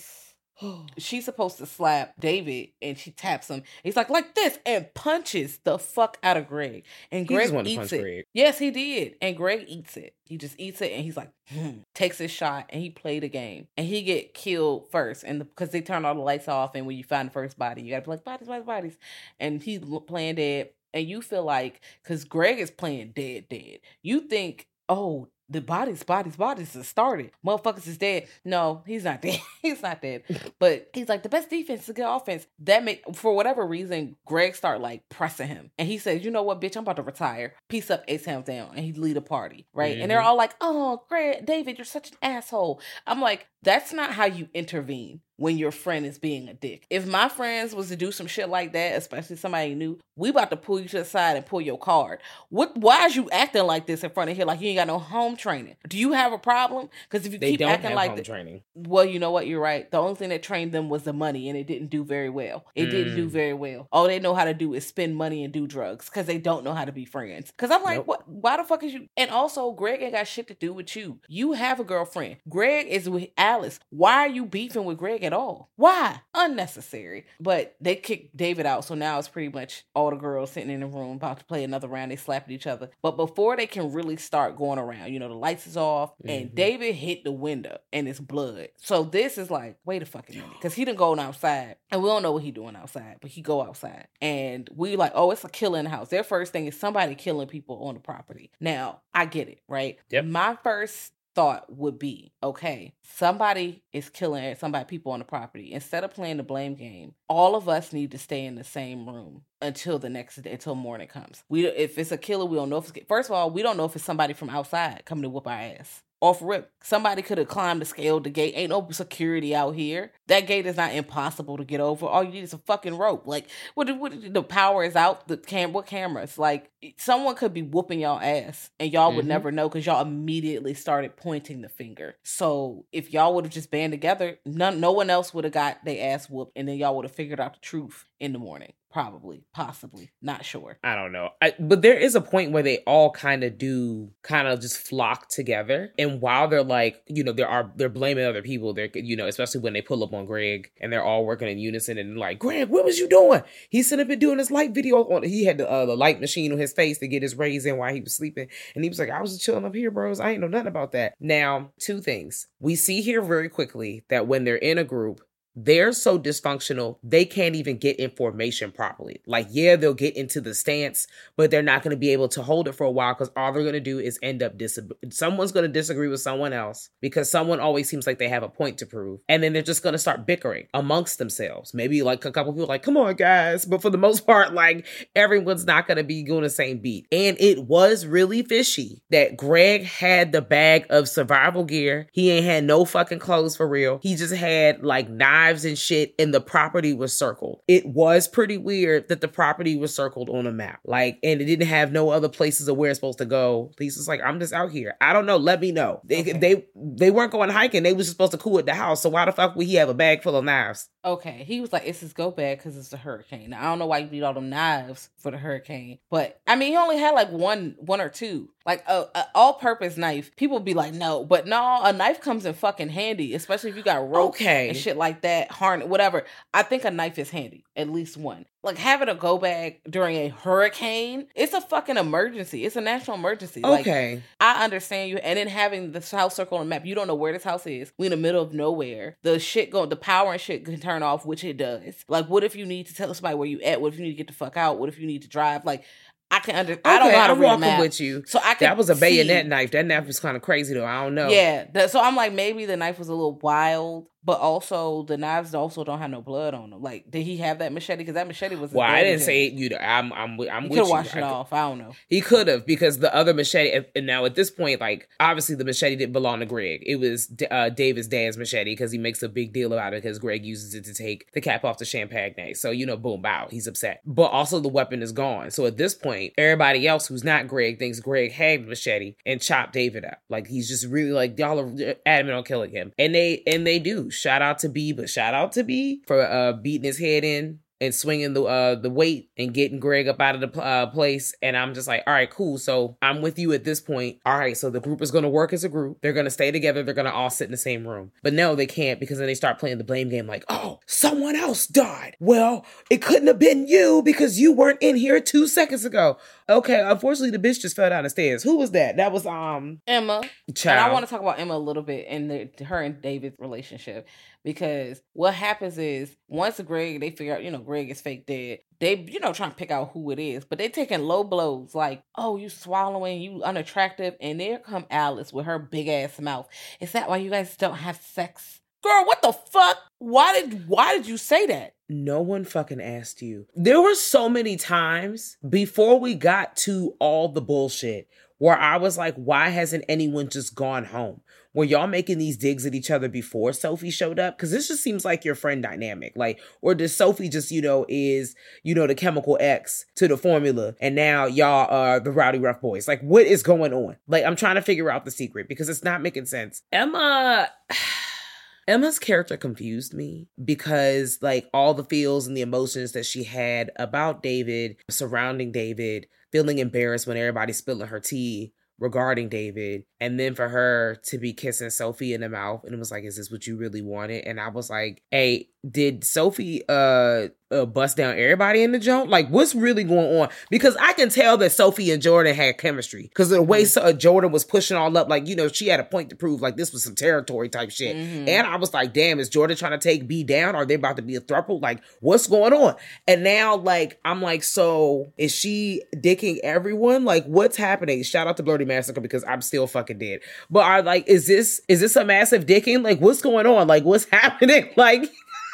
she's supposed to slap David, and she taps him. He's like, like this, and punches the fuck out of Greg. And He Greg just wanted to eats punch it. Greg. Yes, he did. And Greg eats it. He just eats it, and he's like, hmm, takes his shot, and he played a game. And he get killed first, and because the, they turn all the lights off, and when you find the first body, you gotta be like, bodies, bodies, bodies. And he's playing dead, and you feel like, because Greg is playing dead, dead. You think, oh, the bodies, bodies, bodies has started. Motherfuckers is dead. No, he's not dead. He's not dead. But he's like, the best defense is a good offense. That make for whatever reason, Greg start like pressing him. And he says, you know what, bitch, I'm about to retire. Peace up, Ace Ham down. And he lead a party, right? Mm-hmm. And they're all like, oh, Greg, David, you're such an asshole. I'm like, that's not how you intervene when your friend is being a dick. If my friends was to do some shit like that, especially somebody new, we about to pull you to the side and pull your card. What? Why is you acting like this in front of here like you ain't got no home training? Do you have a problem? Because if you they keep don't acting have like home that, training. Well, you know what? You're right. The only thing that trained them was the money, and it didn't do very well. It mm. didn't do very well. All they know how to do is spend money and do drugs because they don't know how to be friends. Because I'm like, nope. what? Why the fuck is you? And also, Greg ain't got shit to do with you. You have a girlfriend. Greg is with Alice. Why are you beefing with Greg at all? Why? Unnecessary. But they kicked David out, so now it's pretty much all the girls sitting in the room about to play another round. They slapping each other. But before they can really start going around, you know, the lights is off, mm-hmm. and David hit the window, and it's blood. So this is like, wait a fucking minute, because he done going outside, and we don't know what he doing outside, but he go outside, and we like, oh, it's a killer in the house. Their first thing is somebody killing people on the property. Now, I get it, right? Yep. My first thought would be, okay, somebody is killing somebody, people on the property. Instead of playing the blame game, all of us need to stay in the same room until the next day, until morning comes. We, if it's a killer, we don't know if it's, first of all, we don't know if it's somebody from outside coming to whoop our ass. Off rip. Somebody could have climbed the scale, the gate. Ain't no security out here. That gate is not impossible to get over. All you need is a fucking rope. Like, what, what the power is out. The cam, what cameras? Like, someone could be whooping y'all ass, and y'all mm-hmm. would never know because y'all immediately started pointing the finger. So if y'all would have just band together, none, no one else would have got their ass whooped, and then y'all would have figured out the truth in the morning. Probably, possibly, not sure. I don't know. I, but there is a point where they all kind of do kind of just flock together. And while they're like, you know, there are, they're blaming other people. They're, you know, especially when they pull up on Greg and they're all working in unison and like, Greg, what was you doing? He should have been doing his light video on, he had the, uh, the light machine on his face to get his rays in while he was sleeping. And he was like, I was just chilling up here, bros. I ain't know nothing about that. Now, two things. We see here very quickly that when they're in a group, they're so dysfunctional, they can't even get information properly. Like, yeah, they'll get into the stance, but they're not going to be able to hold it for a while because all they're going to do is end up, dis- someone's going to disagree with someone else because someone always seems like they have a point to prove. And then they're just going to start bickering amongst themselves. Maybe like a couple people like, come on, guys. But for the most part, like, everyone's not going to be going the same beat. And it was really fishy that Greg had the bag of survival gear. He ain't had no fucking clothes for real. He just had like knives and shit, and the property was circled. It was pretty weird that the property was circled on a map. Like, and it didn't have no other places of where it's supposed to go. Lisa's like, I'm just out here. I don't know. Let me know. They okay. they they weren't going hiking. They was just supposed to cool at the house. So why the fuck would he have a bag full of knives? Okay, he was like, it's his go bag because it's a hurricane. Now, I don't know why you need all them knives for the hurricane, but I mean, he only had like one, one or two, like a, a all-purpose knife. People be like, no, but no, a knife comes in fucking handy, especially if you got rope okay. and shit like that, harness, whatever. I think a knife is handy, at least one. Like, having a go bag during a hurricane, it's a fucking emergency. It's a national emergency. Okay. Like, I understand you. And then having this house circle on the map, you don't know where this house is. We in the middle of nowhere. The shit go, the power and shit can turn off, which it does. Like, what if you need to tell somebody where you at? What if you need to get the fuck out? What if you need to drive? Like, I can under. Okay, I don't know how to I'm read a walking map. with you. So I can That was a bayonet see. knife. That knife was kind of crazy though. I don't know. Yeah. That, so I'm like, maybe the knife was a little wild. But also, the knives also don't have no blood on them. Like, did he have that machete? Because that machete was. Well, I didn't say it. You, I'm, I'm, I'm he with you. Could have washed it off. I don't know. He could have, because the other machete. And now at this point, like, obviously the machete didn't belong to Greg. It was uh, David's dad's machete because he makes a big deal about it because Greg uses it to take the cap off the champagne. So you know, boom, bow. He's upset. But also the weapon is gone. So at this point, everybody else who's not Greg thinks Greg had the machete and chopped David up. Like, he's just really like, y'all are adamant on killing him, and they and they do. Shout out to B. But shout out to B for uh, beating his head in and swinging the uh, the weight and getting Greg up out of the uh, place. And I'm just like, all right, cool. So I'm with you at this point. All right, so the group is going to work as a group. They're going to stay together. They're going to all sit in the same room. But no, they can't, because then they start playing the blame game like, oh, someone else died. Well, it couldn't have been you because you weren't in here two seconds ago. Okay, unfortunately, the bitch just fell down the stairs. Who was that? That was um Emma. Child. And I want to talk about Emma a little bit and the, her and David's relationship. because what happens is once Greg, they figure out, you know, Greg is fake dead, they, you know, trying to pick out who it is, but they taking low blows like, oh, you swallowing, you unattractive, and there come Alice with her big ass mouth. Is that why you guys don't have sex? Girl, what the fuck? Why did why did you say that? No one fucking asked you. There were so many times before we got to all the bullshit where I was like, why hasn't anyone just gone home? Were y'all making these digs at each other before Sophie showed up? Because this just seems like your friend dynamic. Like, or does Sophie just, you know, is, you know, the chemical X to the formula, and now y'all are the rowdy rough boys? Like, what is going on? Like, I'm trying to figure out the secret because it's not making sense. Emma... Emma's character confused me because, like, all the feels and the emotions that she had about David, surrounding David, feeling embarrassed when everybody's spilling her tea regarding David, and then for her to be kissing Sophie in the mouth, and it was like, is this what you really wanted? And I was like, hey, did Sophie uh, uh bust down everybody in the joint? Like, what's really going on? Because I can tell that Sophie and Jordan had chemistry because the way so, uh, Jordan was pushing all up, like, you know, she had a point to prove, like, this was some territory type shit. Mm-hmm. And I was like, damn, is Jordan trying to take B down? Are they about to be a throuple? Like, what's going on? And now, like, I'm like, so is she dicking everyone? Like, what's happening? Shout out to Blurty Massacre because I'm still fucking dead. But are like, is this is this a massive dicking? Like, what's going on? Like, what's happening? Like,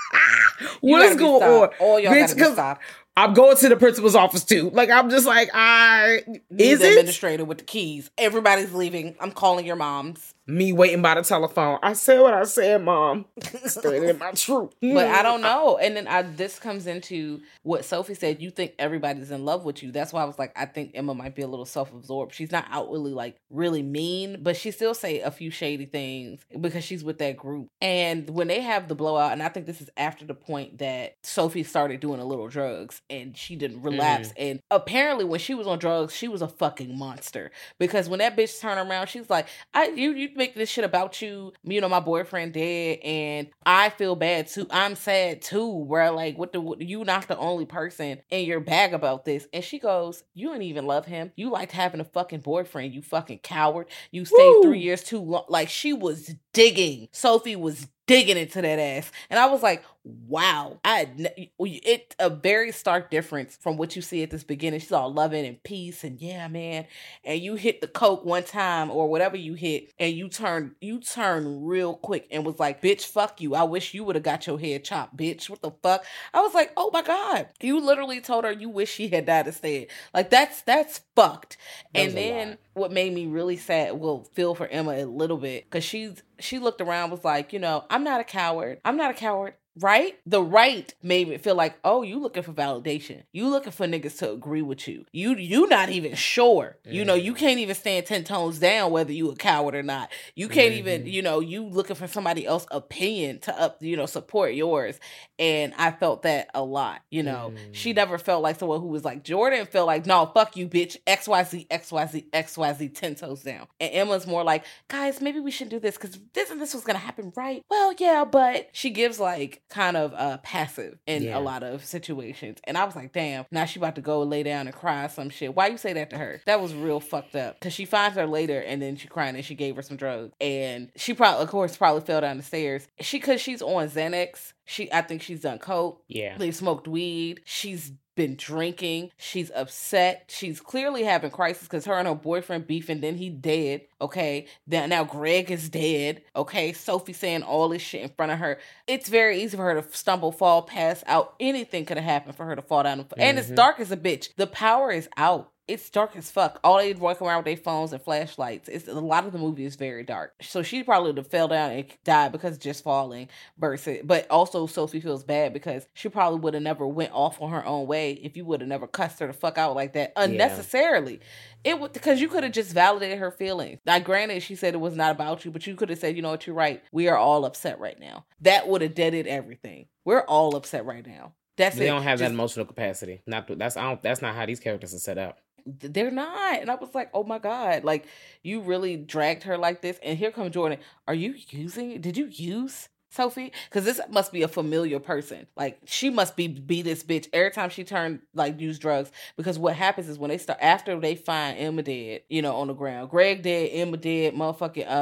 what is going on? All y'all gotta be stopped. I'm going to the principal's office too. Like, I'm just like, I is the it administrator with the keys? Everybody's leaving. I'm calling your moms. Me waiting by the telephone. I said what I said, Mom. Standing in my truth. But I don't know. And then I, this comes into what Sophie said. You think everybody's in love with you. That's why I was like, I think Emma might be a little self-absorbed. She's not outwardly like really mean, but she still say a few shady things because she's with that group. And when they have the blowout, and I think this is after the point that Sophie started doing a little drugs and she didn't relapse. Mm. And apparently when she was on drugs, she was a fucking monster. Because when that bitch turned around, she's like, I you you make this shit about you, you know, my boyfriend dead, and I feel bad too. I'm sad too. Where like, what the what, you not the only person in your bag about this. And she goes, you don't even love him. You liked having a fucking boyfriend. You fucking coward. You stayed Woo! three years too long. Like, she was digging. Sophie was digging into that ass. And I was like, wow. I it a very stark difference from what you see at this beginning. She's all loving and peace and yeah, man. And you hit the coke one time or whatever you hit, and you turn you turn real quick and was like, bitch, fuck you. I wish you would have got your head chopped, bitch. What the fuck? I was like, oh my God. You literally told her you wish she had died instead. Like, that's that's fucked. That and then what made me really sad, well, feel for Emma a little bit, because she's she looked around, was like, you know, I'm not a coward. I'm not a coward. Right? The right made me feel like, oh, you looking for validation. You looking for niggas to agree with you. You you not even sure. Mm-hmm. You know, you can't even stand ten tones down whether you a coward or not. You can't mm-hmm. even, you know, you looking for somebody else's opinion to up, you know, support yours. And I felt that a lot, you know. Mm-hmm. She never felt like someone who was like, Jordan felt like, no, fuck you, bitch. X Y Z, X Y Z, X Y Z, ten toes down. And Emma's more like, guys, maybe we should do this because this and this was going to happen, right? Well, yeah, but she gives like, kind of uh passive in yeah. a lot of situations. And I was like, damn, now she about to go lay down and cry some shit. Why you say that to her? That was real fucked up. Because she finds her later and then she crying and she gave her some drugs. And she probably, of course, probably fell down the stairs. She, because she's on Xanax. She, I think she's done coke. Yeah. They smoked weed. She's been drinking. She's upset. She's clearly having crisis because her and her boyfriend beefing. Then he dead. Okay. Then now Greg is dead. Okay. Sophie saying all this shit in front of her. It's very easy for her to stumble, fall, pass out. Anything could have happened for her to fall down. Mm-hmm. And it's dark as a bitch. The power is out. It's dark as fuck. All they walking around with their phones and flashlights. It's a lot of the movie is very dark. So she probably would have fell down and died because of just falling. Versus, but also Sophie feels bad because she probably would have never went off on her own way if you would have never cussed her the fuck out like that unnecessarily. Yeah. It would, because you could have just validated her feelings. Now, granted, she said it was not about you, but you could have said, you know what, you're right. We are all upset right now. That would have deaded everything. We're all upset right now. That's they it. don't have just, that emotional capacity. Not that's I don't. That's not how these characters are set up. They're not. And I was like, oh my God, like, you really dragged her like this. And here comes Jordan. Are you using, did you use Sophie? Because this must be a familiar person. Like, she must be be this bitch every time she turned, like, use drugs. Because what happens is when they start, after they find Emma dead, you know, on the ground, Greg dead, Emma dead, motherfucking, um,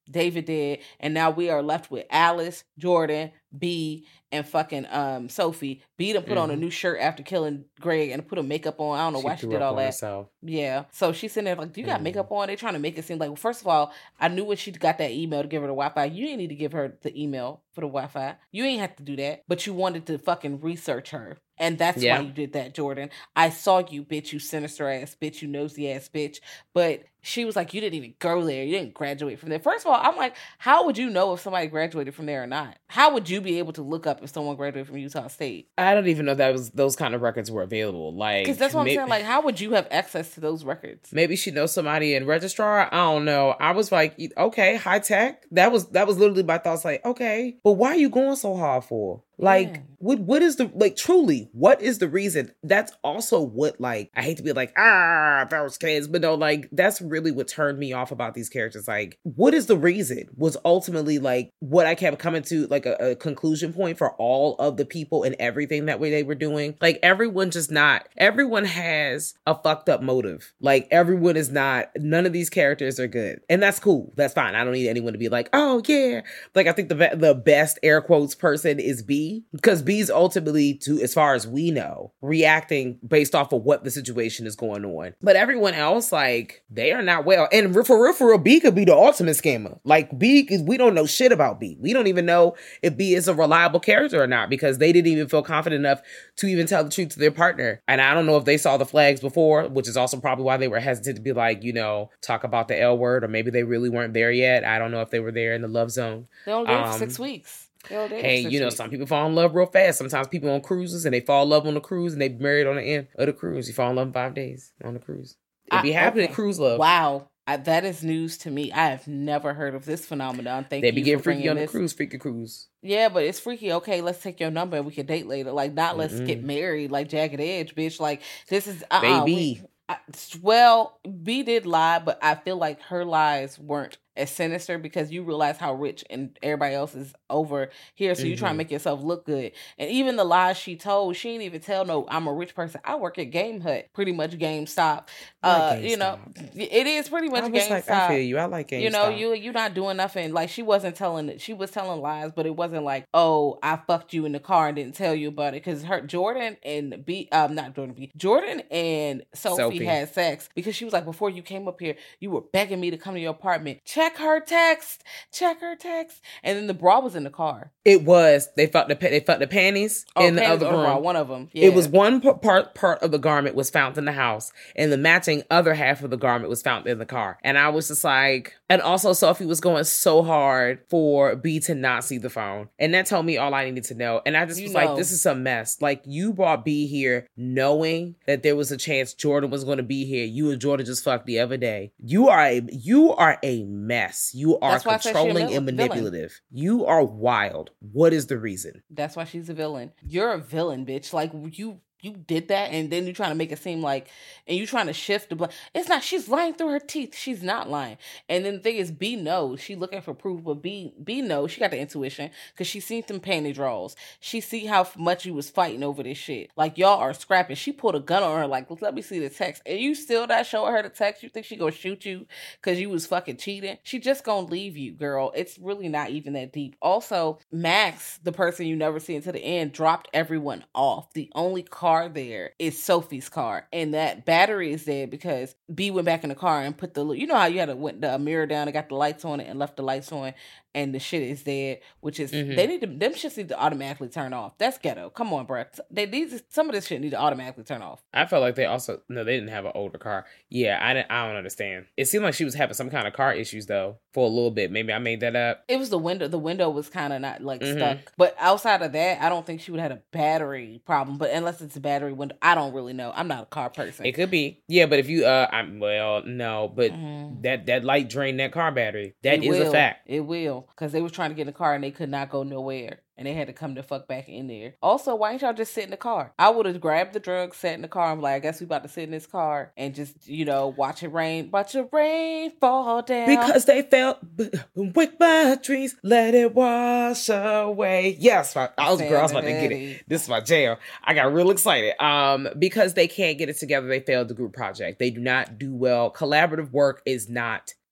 David did, and now we are left with Alice, Jordan, B, and fucking um Sophie. B done put mm-hmm. on a new shirt after killing Greg and put a makeup on. I don't know she why she did all that. Herself. Yeah. So she's sitting there like, do you got mm-hmm. makeup on? They're trying to make it seem like, well, first of all, I knew when she got that email to give her the Wi-Fi. You didn't need to give her the email for the Wi-Fi. You ain't have to do that. But you wanted to fucking research her. And that's yeah. why you did that, Jordan. I saw you, bitch, you sinister ass bitch, you nosy ass bitch. But she was like, you didn't even go there. You didn't graduate from there. First of all, I'm like, how would you know if somebody graduated from there or not? How would you be able to look up if someone graduated from Utah State? I don't even know that was those kind of records were available. Like, because that's what maybe, I'm saying. Like, how would you have access to those records? Maybe she knows somebody in registrar. I don't know. I was like, okay, high tech. That was that was literally my thoughts. Like, okay, but why are you going so hard for? Like, yeah. what what is the, like, truly, what is the reason? That's also what, like, I hate to be like, ah, those kids, but no, like, that's really what turned me off about these characters. Like, what is the reason? Was ultimately, like, what I kept coming to, like, a, a conclusion point for all of the people and everything that way they were doing. Like, everyone just not, everyone has a fucked up motive. Like, everyone is not, none of these characters are good. And that's cool. That's fine. I don't need anyone to be like, oh, yeah. Like, I think the the best air quotes person is B. Because B's ultimately, to as far as we know, reacting based off of what the situation is going on. But everyone else, like, they are not well. And for real, for real, B could be the ultimate scammer. Like, B, because we don't know shit about B. We don't even know if B is a reliable character or not, because they didn't even feel confident enough to even tell the truth to their partner. And I don't know if they saw the flags before, which is also probably why they were hesitant to be like, you know, talk about the L word, or maybe they really weren't there yet. I don't know if they were there in the love zone. They only did um, for six weeks. Hey, you know, some people fall in love real fast. Sometimes people on cruises and they fall in love on the cruise and they married on the end of the cruise. You fall in love in five days on the cruise. It be happening okay. at cruise love. Wow. I, that is news to me. I have never heard of this phenomenon. Thank they you be getting for freaky on this. the cruise, freaky cruise. Yeah, but it's freaky. Okay, let's take your number and we can date later. Like, not let's Mm-mm. get married like Jagged Edge, bitch. Like, this is... Uh-uh, Baby. We, I, well, B did lie, but I feel like her lies weren't as sinister because you realize how rich and everybody else is over here, so mm-hmm. you try to make yourself look good. And even the lies she told, she didn't even tell no, I'm a rich person. I work at Game Hut, pretty much GameStop. Uh, GameStop. You know, it is pretty much I GameStop. Like, I feel you. I like GameStop. You know, you you not doing nothing. Like, she wasn't telling it. She was telling lies, but it wasn't like, oh, I fucked you in the car and didn't tell you about it. Because her Jordan and B, um, not Jordan B, Jordan and Sophie, Sophie had sex because she was like, before you came up here, you were begging me to come to your apartment. Check her text. Check her text, and then the bra was in the car. It was. They fucked the they fucked the panties oh, in panties the other room. Bra, one of them. Yeah. It was one part part of the garment was found in the house, and the matching other half of the garment was found in the car. And I was just like, and also Sophie was going so hard for B to not see the phone, and that told me all I needed to know. And I just you was know. like, this is a mess. Like, you brought B here knowing that there was a chance Jordan was going to be here. You and Jordan just fucked the other day. You are a you are a mess. You are. That's controlling and manipulative. Villain. You are wild. What is the reason? That's why she's a villain. You're a villain, bitch. Like, you you did that, and then you're trying to make it seem like, and you're trying to shift the blame. It's not, she's lying through her teeth. She's not lying. And then the thing is, B knows. She looking for proof, but B, B knows. She got the intuition, because she seen them panty draws. She see how much you was fighting over this shit. Like, y'all are scrapping. She pulled a gun on her, like, let me see the text. And you still not showing her the text? You think she gonna shoot you because you was fucking cheating? She just gonna leave you, girl. It's really not even that deep. Also, Max, the person you never see until the end, dropped everyone off. The only car there is Sophie's car, and that battery is there because B went back in the car and put the, you know how you had to went the mirror down and got the lights on it and left the lights on, and the shit is there, which is mm-hmm. they need to them shits need to automatically turn off. That's ghetto. Come on, bro. They these some of this shit need to automatically turn off. I felt like they also no, they didn't have an older car. Yeah, I didn't, I don't understand. It seemed like she was having some kind of car issues though for a little bit. Maybe I made that up. It was the window. The window was kind of not like mm-hmm. stuck. But outside of that, I don't think she would have had a battery problem. But unless it's a battery window, I don't really know. I'm not a car person. It could be. Yeah, but if you uh, I'm well, no, but mm-hmm. that that light drained that car battery. That it is will. a fact. It will, because they were trying to get in the car and they could not go nowhere. And they had to come the fuck back in there. Also, why ain't y'all just sit in the car? I would have grabbed the drugs, sat in the car. I'm like, I guess we about to sit in this car and just, you know, watch it rain, watch it rain fall down. Because they felt with my dreams, let it wash away. Yes, my, I was girl, I was about to get it. This is my jam. I got real excited. Um, because they can't get it together, they failed the group project. They do not do well. Collaborative work is not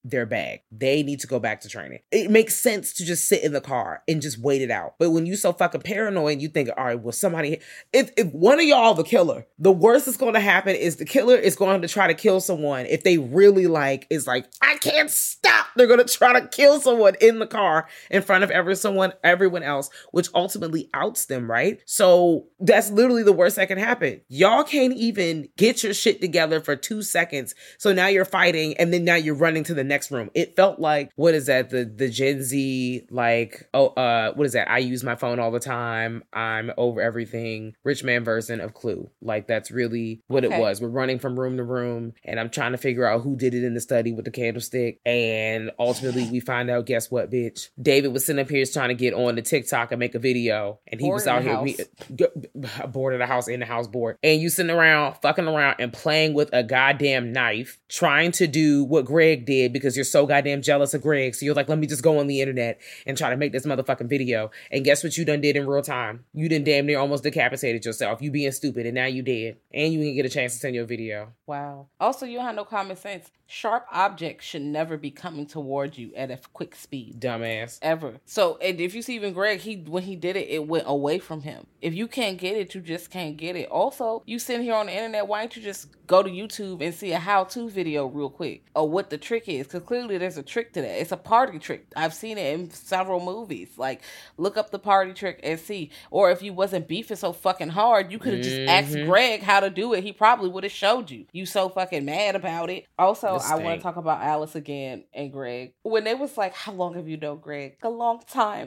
their bag. They need to go back to training. It makes sense to just sit in the car and just wait it out. But when you so fucking paranoid, you think, all right, well, somebody, if, if one of y'all the killer, the worst that's going to happen is the killer is going to try to kill someone. If they really like, is like, I can't stop. They're going to try to kill someone in the car in front of every someone, everyone else, which ultimately outs them, right? So that's literally the worst that can happen. Y'all can't even get your shit together for two seconds. So now you're fighting and then now you're running to the next room. It felt like, what is that? The, the Gen Z, like, oh, uh, what is that? I use my phone all the time. I'm over everything. Rich man version of Clue. Like, that's really what okay. it was. We're running from room to room and I'm trying to figure out who did it in the study with the candlestick. And ultimately we find out, guess what, bitch? David was sitting up here trying to get on the TikTok and make a video. And he bored was out here we, bored in the house, in the house board. And you sitting around, fucking around and playing with a goddamn knife, trying to do what Greg did because you're so goddamn jealous of Greg. So you're like, let me just go on the internet and try to make this motherfucking video. And guess what you done did in real time? You done damn near almost decapitated yourself. You being stupid and now you dead. And you didn't get a chance to send your video. Wow. Also, you don't have no common sense. Sharp objects should never be coming towards you at a quick speed. Dumbass. Ever. So, and if you see even Greg, he when he did it, it went away from him. If you can't get it, you just can't get it. Also, you sitting here on the internet, why don't you just go to YouTube and see a how-to video real quick or what the trick is? Because clearly there's a trick to that. It's a party trick. I've seen it in several movies. Like, look up the party trick and see. Or if you wasn't beefing so fucking hard, you could have just mm-hmm. asked Greg how to do it. He probably would have showed you. You so fucking mad about it. Also, I want to talk about Alice again and Greg. When they was like, how long have you known Greg? A long time.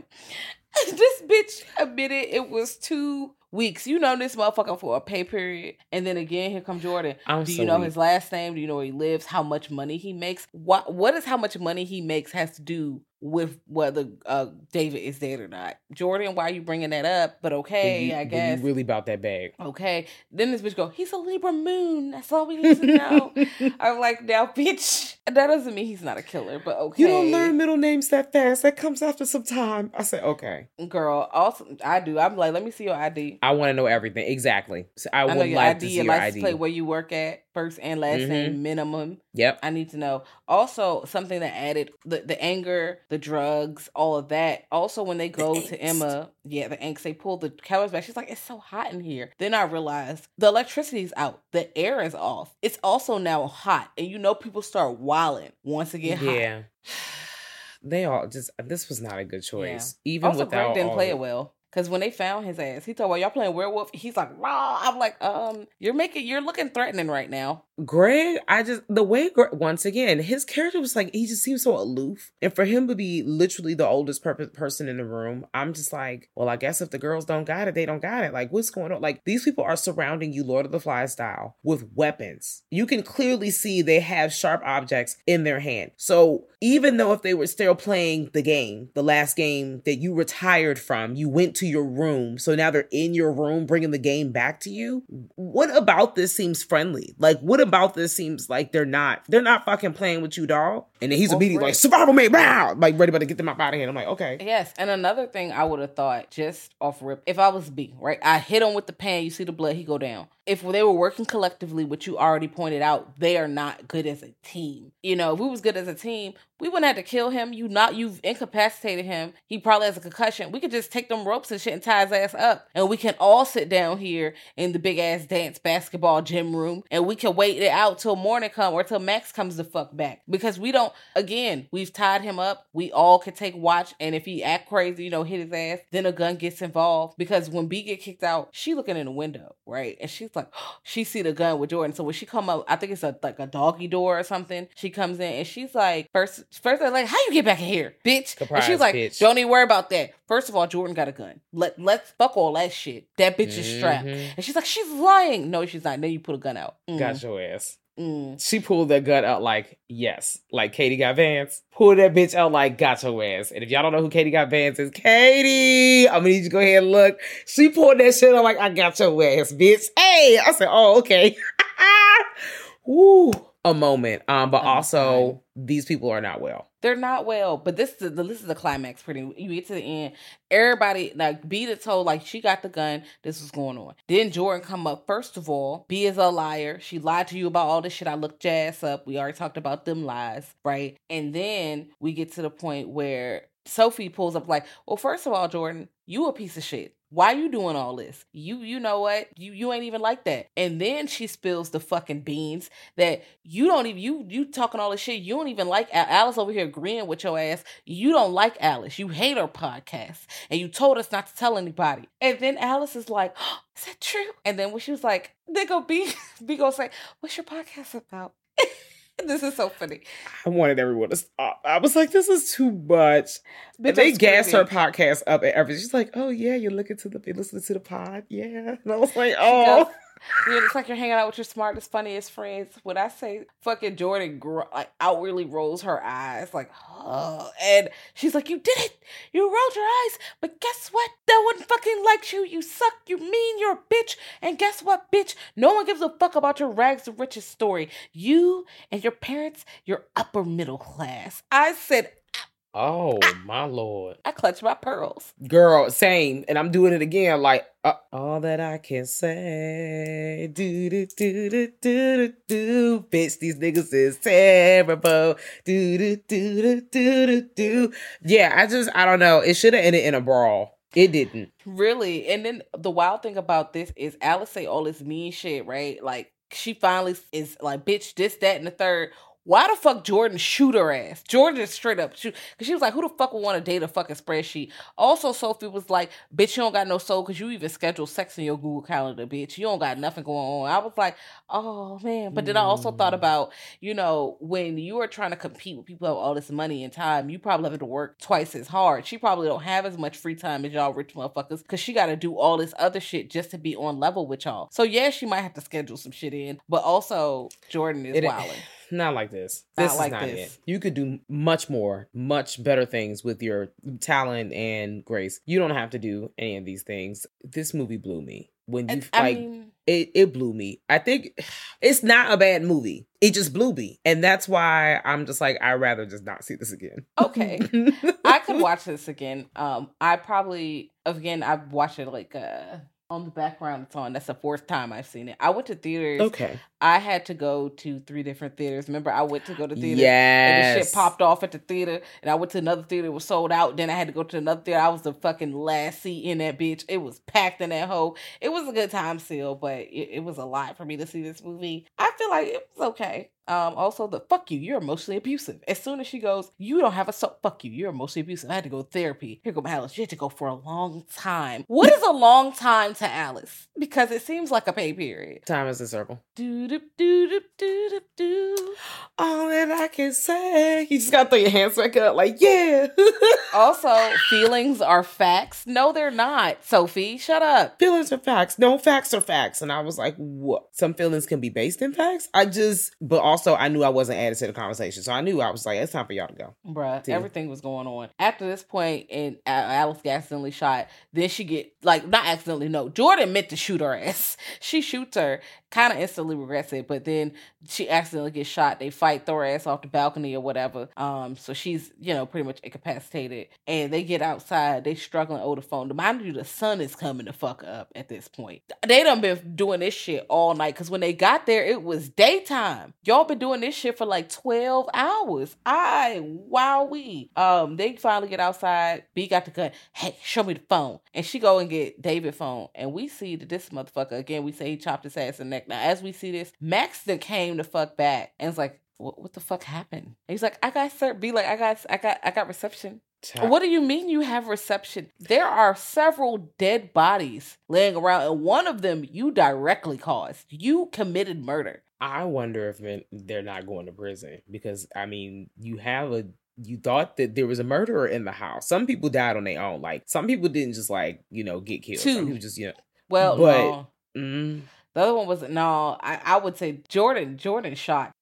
This bitch admitted it was two weeks. You know this motherfucker for a pay period. And then again, here come Jordan. I'm Do you so know weak. His last name? Do you know where he lives? How much money he makes? What What is how much money he makes has to do with whether uh, David is dead or not. Jordan, why are you bringing that up? But okay, you, I guess. You really about that bag. Okay. Then this bitch go, he's a Libra moon. That's all we need to know. I'm like, now, bitch, that doesn't mean he's not a killer, but okay. You don't learn middle names that fast. That comes after some time. I said, okay. Girl, also, I do. I'm like, let me see your I D. I want to know everything. Exactly. So I, I would your like I D, to see your your license I D. Plate, where you work at, first and last mm-hmm. name, minimum. Yep. I need to know. Also, something that added, the, the anger, the drugs, all of that. Also, when they go the to Emma, yeah, the angst, they pull the covers back. She's like, it's so hot in here. Then I realized the electricity's out. The air is off. It's also now hot. And you know people start wilding once again hot. Yeah. They all just, this was not a good choice. Yeah. Even also, without Greg didn't all play the... it well. Because when they found his ass, he told, well, y'all playing werewolf? He's like, raw. I'm like, um, you're making, you're looking threatening right now. Greg, I just, the way, Greg, once again, his character was like, he just seems so aloof. And for him to be literally the oldest per- person in the room, I'm just like, well, I guess if the girls don't got it, they don't got it. Like, what's going on? Like, these people are surrounding you, Lord of the Flies style, with weapons. You can clearly see they have sharp objects in their hand. So even though if they were still playing the game, the last game that you retired from, you went to your room. So now they're in your room bringing the game back to you. What about this seems friendly? Like, what about this seems like they're not, they're not fucking playing with you, dog. And then he's oh, immediately like, survival mate, bow! Like ready about to get them out of here. I'm like, okay. Yes. And another thing I would have thought just off rip, if I was B, right? I hit him with the pan, you see the blood, he go down. If they were working collectively, which you already pointed out, they are not good as a team. You know, if we was good as a team, we wouldn't have to kill him. You not, you've incapacitated him. He probably has a concussion. We could just take them ropes and shit and tie his ass up. And we can all sit down here in the big ass dance basketball gym room. And we can wait it out till morning come or till Max comes the fuck back. Because we don't, again, we've tied him up. We all could take watch. And if he act crazy, you know, hit his ass, then a gun gets involved. Because when B get kicked out, she looking in the window, right? And she's like, oh, she see the gun with Jordan. So when she come up, I think it's a like a doggy door or something. She comes in and she's like, first, first they're like, how you get back in here, bitch? Surprise, and she's like, bitch. Don't even worry about that. First of all, Jordan got a gun. Let, let's fuck all that shit. That bitch mm-hmm. is strapped. And she's like, she's lying. No, she's not. Then you put a gun out. Mm. Got your ass. Mm. She pulled that gun out like, yes. Like Katie Got Vance. Pulled that bitch out like, got your ass. And if y'all don't know who Katie Got Vance is, Katie, I'm gonna need you to go ahead and look. She pulled that shit out like, I got your ass, bitch. Hey! I said, oh, okay. Woo. a moment. Um, but Um, also fine. these people are not well. They're not well, but this is the this is the climax. Pretty, you get to the end. Everybody like B is told like she got the gun. This was going on. Then Jordan come up. First of all, B is a liar. She lied to you about all this shit. I looked your ass up. We already talked about them lies, right? And then we get to the point where Sophie pulls up like, well, first of all, Jordan, you a piece of shit. Why you doing all this? You you know what? You you ain't even like that. And then she spills the fucking beans that you don't even, you you talking all this shit. You don't even like Al- Alice over here agreeing with your ass. You don't like Alice. You hate her podcast. And you told us not to tell anybody. And then Alice is like, oh, is that true? And then when she was like, they go B, B go say, what's your podcast about? This is so funny. I wanted everyone to stop. I was like, this is too much. Bitch, And they I'm gassed her screaming. podcast up and everything. She's like, oh yeah, you're looking to the, you're listening to the pod. Yeah. And I was like, oh. Yeah, it's like you're hanging out with your smartest, funniest friends. When I say fucking Jordan, gr- like outwardly rolls her eyes, like, oh, and she's like, "You did it! You rolled your eyes, but guess what? No one fucking likes you. You suck. You mean. You're a bitch. And guess what, bitch? No one gives a fuck about your rags to riches story. You and your parents, you're upper middle class." I said, Oh my Lord. I clutched my pearls. Girl, same. And I'm doing it again. Like, uh, all that I can say. Do, do, do, do, do, do, do. Bitch, these niggas is terrible. Do, do, do, do, do, do, do. Yeah, I just, I don't know. It should have ended in a brawl. It didn't. Really. And then the wild thing about this is Alice say all this mean shit, right? Like, she finally is like, bitch, this, that, and the third. Why the fuck Jordan shoot her ass? Jordan just straight up shoot. Because she was like, who the fuck would want to date a fucking spreadsheet? Also, Sophie was like, bitch, you don't got no soul because you even schedule sex in your Google Calendar, bitch. You don't got nothing going on. I was like, oh, man. But then I also thought about, you know, when you are trying to compete with people who have all this money and time, you probably have to work twice as hard. She probably don't have as much free time as y'all rich motherfuckers because she got to do all this other shit just to be on level with y'all. So, yeah, she might have to schedule some shit in. But also, Jordan is It- wilding. Not like this. Not This is like not this. it. You could do much more, much better things with your talent and grace. You don't have to do any of these things. This movie blew me. When you And, I like mean, it, it blew me. I think it's not a bad movie. It just blew me. And that's why I'm just like, I'd rather just not see this again. okay. I could watch this again. Um, I probably, again, I've watched it like uh, on the background it's on. That's the fourth time I've seen it. I went to theaters. Okay. I had to go to three different theaters. Remember, I went to go to theaters. Yes. And the shit popped off at the theater. And I went to another theater. It was sold out. Then I had to go to another theater. I was the fucking last seat in that bitch. It was packed in that hole. It was a good time still, but it, it was a lot for me to see this movie. I feel like it was okay. Um, also, the fuck you, you're emotionally abusive. As soon as she goes, you don't have a soul. Fuck you, you're emotionally abusive. I had to go to therapy. Here go my Alice. You had to go for a long time. What is a long time to Alice? Because it seems like a pay period. Time is a circle. Do do do do do do do. All that I can say. You just gotta throw your hands back up, like, yeah. Also, feelings are facts. No, they're not. Sophie, shut up. Feelings are facts. No, facts are facts. And I was like, what? Some feelings can be based in facts? I just, but also I knew I wasn't added to the conversation. So I knew I was like, it's time for y'all to go. Bruh, See? everything was going on. After this point, and Alice got accidentally shot, then she get, like, not accidentally, no. Jordan meant to shoot her ass. She shoots her, kind of instantly regrets it, but then she accidentally gets shot. They fight, throw her ass off the balcony or whatever. Um, so she's, you know, pretty much incapacitated. And they get outside. They struggling over the phone. Mind you, the sun is coming the fuck up at this point. They done been doing this shit all night, because when they got there, it was daytime. Y'all been doing this shit for like twelve hours. I, wowee. Um, they finally get outside. B got the gun. Hey, show me the phone. And she go and get David's phone. And we see that this motherfucker, again, we say he chopped his ass in the neck. Now, as we see this, Max then came the fuck back and it's like, what, what the fuck happened? And he's like, I got sir. Be like, I got, I got, I got reception. Child. What do you mean you have reception? There are several dead bodies laying around, and one of them you directly caused. You committed murder. I wonder if it- they're not going to prison because, I mean, you have a, you thought that there was a murderer in the house. Some people died on their own. Like, some people didn't just, like, you know, get killed. Two. Some people just, you know. Well, But- no. Mm, The other one was, no, I, I would say Jordan, Jordan shot.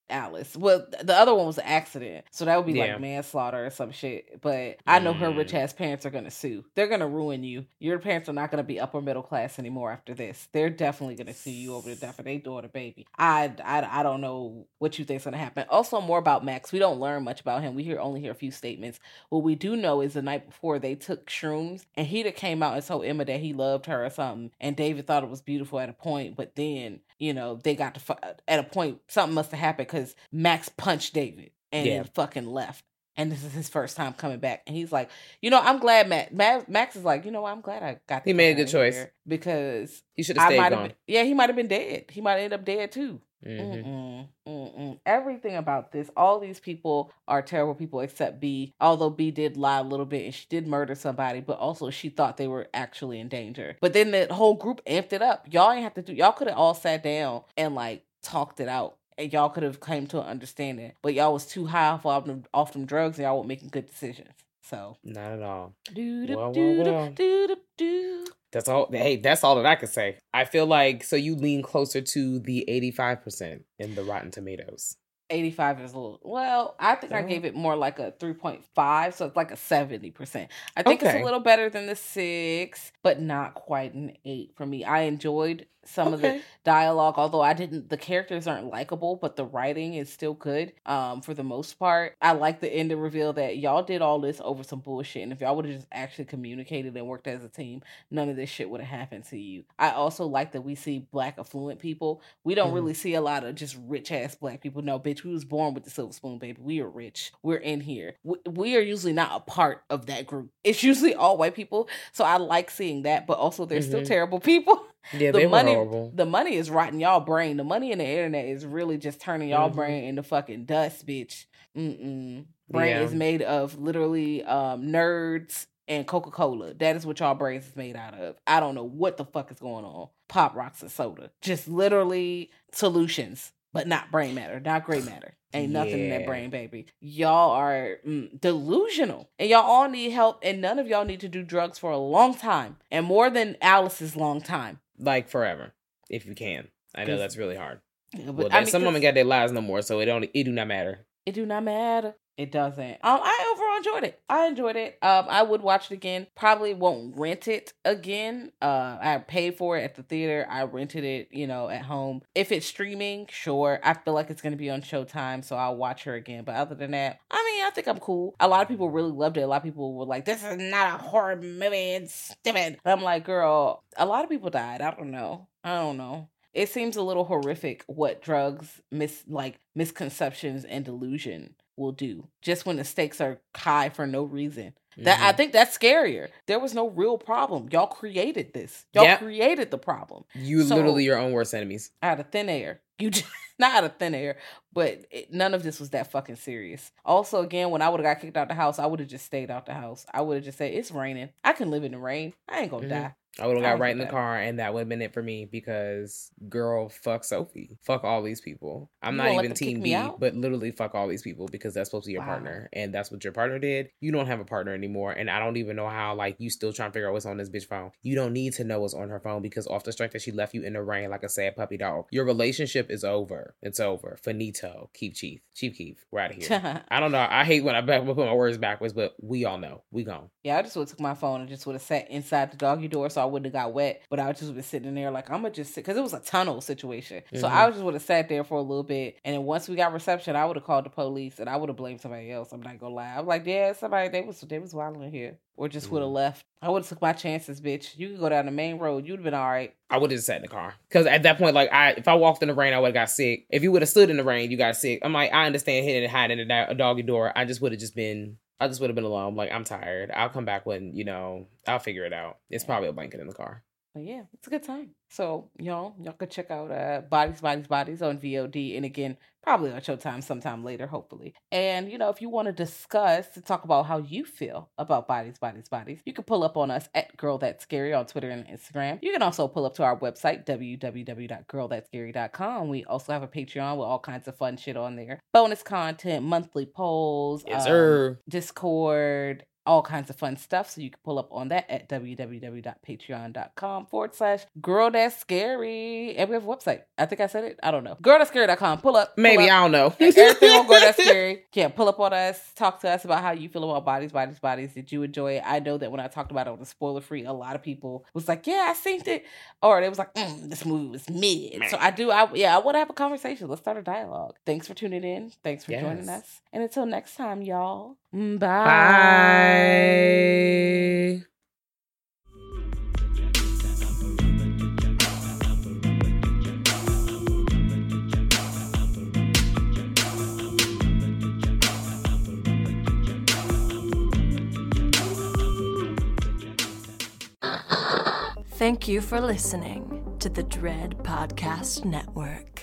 Alice. Well, the other one was an accident. So that would be Yeah. like manslaughter or some shit. But I know Mm. her rich ass parents are going to sue. They're going to ruin you. Your parents are not going to be upper middle class anymore after this. They're definitely going to sue you over the death of their daughter, baby. I, I, I don't know what you think's going to happen. Also, more about Max. We don't learn much about him. We hear only hear a few statements. What we do know is the night before they took shrooms and he came out and told Emma that he loved her or something. And David thought it was beautiful at a point. But then, you know, they got to, fu- at a point, something must have happened because Max punched David and Yeah. then fucking left. And this is his first time coming back. And he's like, you know, I'm glad Max, Max, Max is like, you know what? I'm glad I got the He made a fuck good out of choice. here because He should have I stayed might gone. have been, yeah, he might have been dead. He might end up dead too. Mm-hmm. Mm-mm, mm-mm. Everything about this, all these people are terrible people except B. Although B did lie a little bit and she did murder somebody, but also she thought they were actually in danger. But then the whole group amped it up. Y'all ain't have to do. Y'all could have all sat down and like talked it out. And y'all could have came to an understanding. But y'all was too high off, off, them, off them drugs and y'all weren't making good decisions. So. Not at all. Do, Well, well, do, well. do, do, do. That's all. Hey, that's all that I could say. I feel like, so you lean closer to the eighty-five percent in the Rotten Tomatoes. eighty-five is a little, well, I think I Oh. gave it more like a three point five, so it's like a seventy percent. I think it's Okay. a little better than the six, but not quite an eight for me. I enjoyed some of the Okay. dialogue, although I didn't, the characters aren't likable, but the writing is still good um, for the most part. I like the end of reveal that y'all did all this over some bullshit, and if y'all would have just actually communicated and worked as a team, none of this shit would have happened to you. I also like that we see black affluent people. We don't Mhm. really see a lot of just rich ass black people. No, bitch, we was born with the silver spoon, baby. We are rich. We're in here. We, we are usually not a part of that group. It's usually all white people. So I like seeing that, but also they're still Mhm. terrible people. Yeah, the they money, were horrible. the money is rotting y'all brain. The money in the internet is really just turning y'all Mhm. brain into fucking dust, bitch. Mm-mm. Brain Yeah. is made of literally um, nerds and Coca-Cola. That is what y'all brains is made out of. I don't know what the fuck is going on. Pop rocks and soda. Just literally solutions, but not brain matter, not gray matter. Ain't nothing in that Yeah. brain, baby. Y'all are mm, delusional. And y'all all need help, and none of y'all need to do drugs for a long time. And more than Alice's long time. Like forever, if you can. I know 'Cause- that's really hard. Yeah, Well, but, that, I mean, some 'cause women got their lives no more, so it don't. It do not matter. it do not matter. It doesn't. Um, I overall enjoyed it. I enjoyed it. Um, I would watch it again. Probably won't rent it again. Uh, I paid for it at the theater. I rented it, you know, at home. If it's streaming, sure. I feel like it's gonna be on Showtime, so I'll watch her again. But other than that, I mean, I think I'm cool. A lot of people really loved it. A lot of people were like, "This is not a horror movie. It's stupid." I'm like, girl, a lot of people died. I don't know. I don't know. It seems a little horrific what drugs, mis like misconceptions and delusion will do just when the stakes are high for no reason. That I Mhm. think that's scarier. There was no real problem. Y'all created this. Y'all Yep. created the problem You So- literally your own worst enemies. out of thin air. You just, not out of thin air, but it, none of this was that fucking serious. Also, again, when I would have got kicked out the house, I would have just stayed out the house. I would have just said, "It's raining. I can live in the rain. I ain't gonna Mhm. die." I would have I got ain't right in gonna the die. car, and that would have been it for me because, girl, fuck Sophie. Fuck all these people. I'm You not gonna let even them kick Team me B, out? but literally fuck all these people because that's supposed to be your Wow. partner, and that's what your partner did. You don't have a partner anymore, and I don't even know how, like, you still trying to figure out what's on this bitch phone. You don't need to know what's on her phone because off the strength that she left you in the rain like a sad puppy dog. Your relationship is over. It's over. Finito. Keep Chief. Chief Keef. We're out of here. I don't know. I hate when I back, put my words backwards, but we all know. We gone. Yeah, I just would have took my phone and just would have sat inside the doggy door so I wouldn't have got wet. But I would just been sitting in there like, I'm going to just sit, because it was a tunnel situation. So Mhm. I just would have sat there for a little bit. And then once we got reception, I would have called the police and I would have blamed somebody else. I'm not going to lie. I'm like, yeah, somebody, they was they was wilding here. Or just would have Mhm. left. I would have took my chances, bitch. You could go down the main road. You'd have been all right. I would have just sat in the car. Because at that point, like, I if I walked in the rain, I would have got sick. If you would have stood in the rain, you got sick. I'm like, I understand hitting and hiding in a doggy door. I just would have just been, I just would have been alone. Like, I'm tired. I'll come back when, you know, I'll figure it out. It's probably a blanket in the car. But yeah, it's a good time. So, y'all, y'all could check out uh, Bodies, Bodies, Bodies on V O D. And again, probably on Showtime sometime later, hopefully. And, you know, if you want to discuss and talk about how you feel about Bodies, Bodies, Bodies, you can pull up on us at Girl That's Scary on Twitter and Instagram. You can also pull up to our website, w w w dot girl that's scary dot com. We also have a Patreon with all kinds of fun shit on there. Bonus content, monthly polls, Yes, um, sir. Discord, all kinds of fun stuff. So you can pull up on that at www.patreon.com forward slash girl that's scary. And we have a website. I think I said it. I don't know. girl that's scary dot com. Pull up. Pull Maybe. up. I don't know. Everything on Girl That's Scary. Yeah, pull up on us. Talk to us about how you feel about bodies, bodies, bodies. Did you enjoy it? I know that when I talked about it on the spoiler free, a lot of people was like, yeah, I seen it. Or they was like, mm, this movie was mid. So I do. I Yeah, I want to have a conversation. Let's start a dialogue. Thanks for tuning in. Thanks for yes. joining us. And until next time, y'all. Bye. Bye. Thank you for listening to the Dread Podcast Network.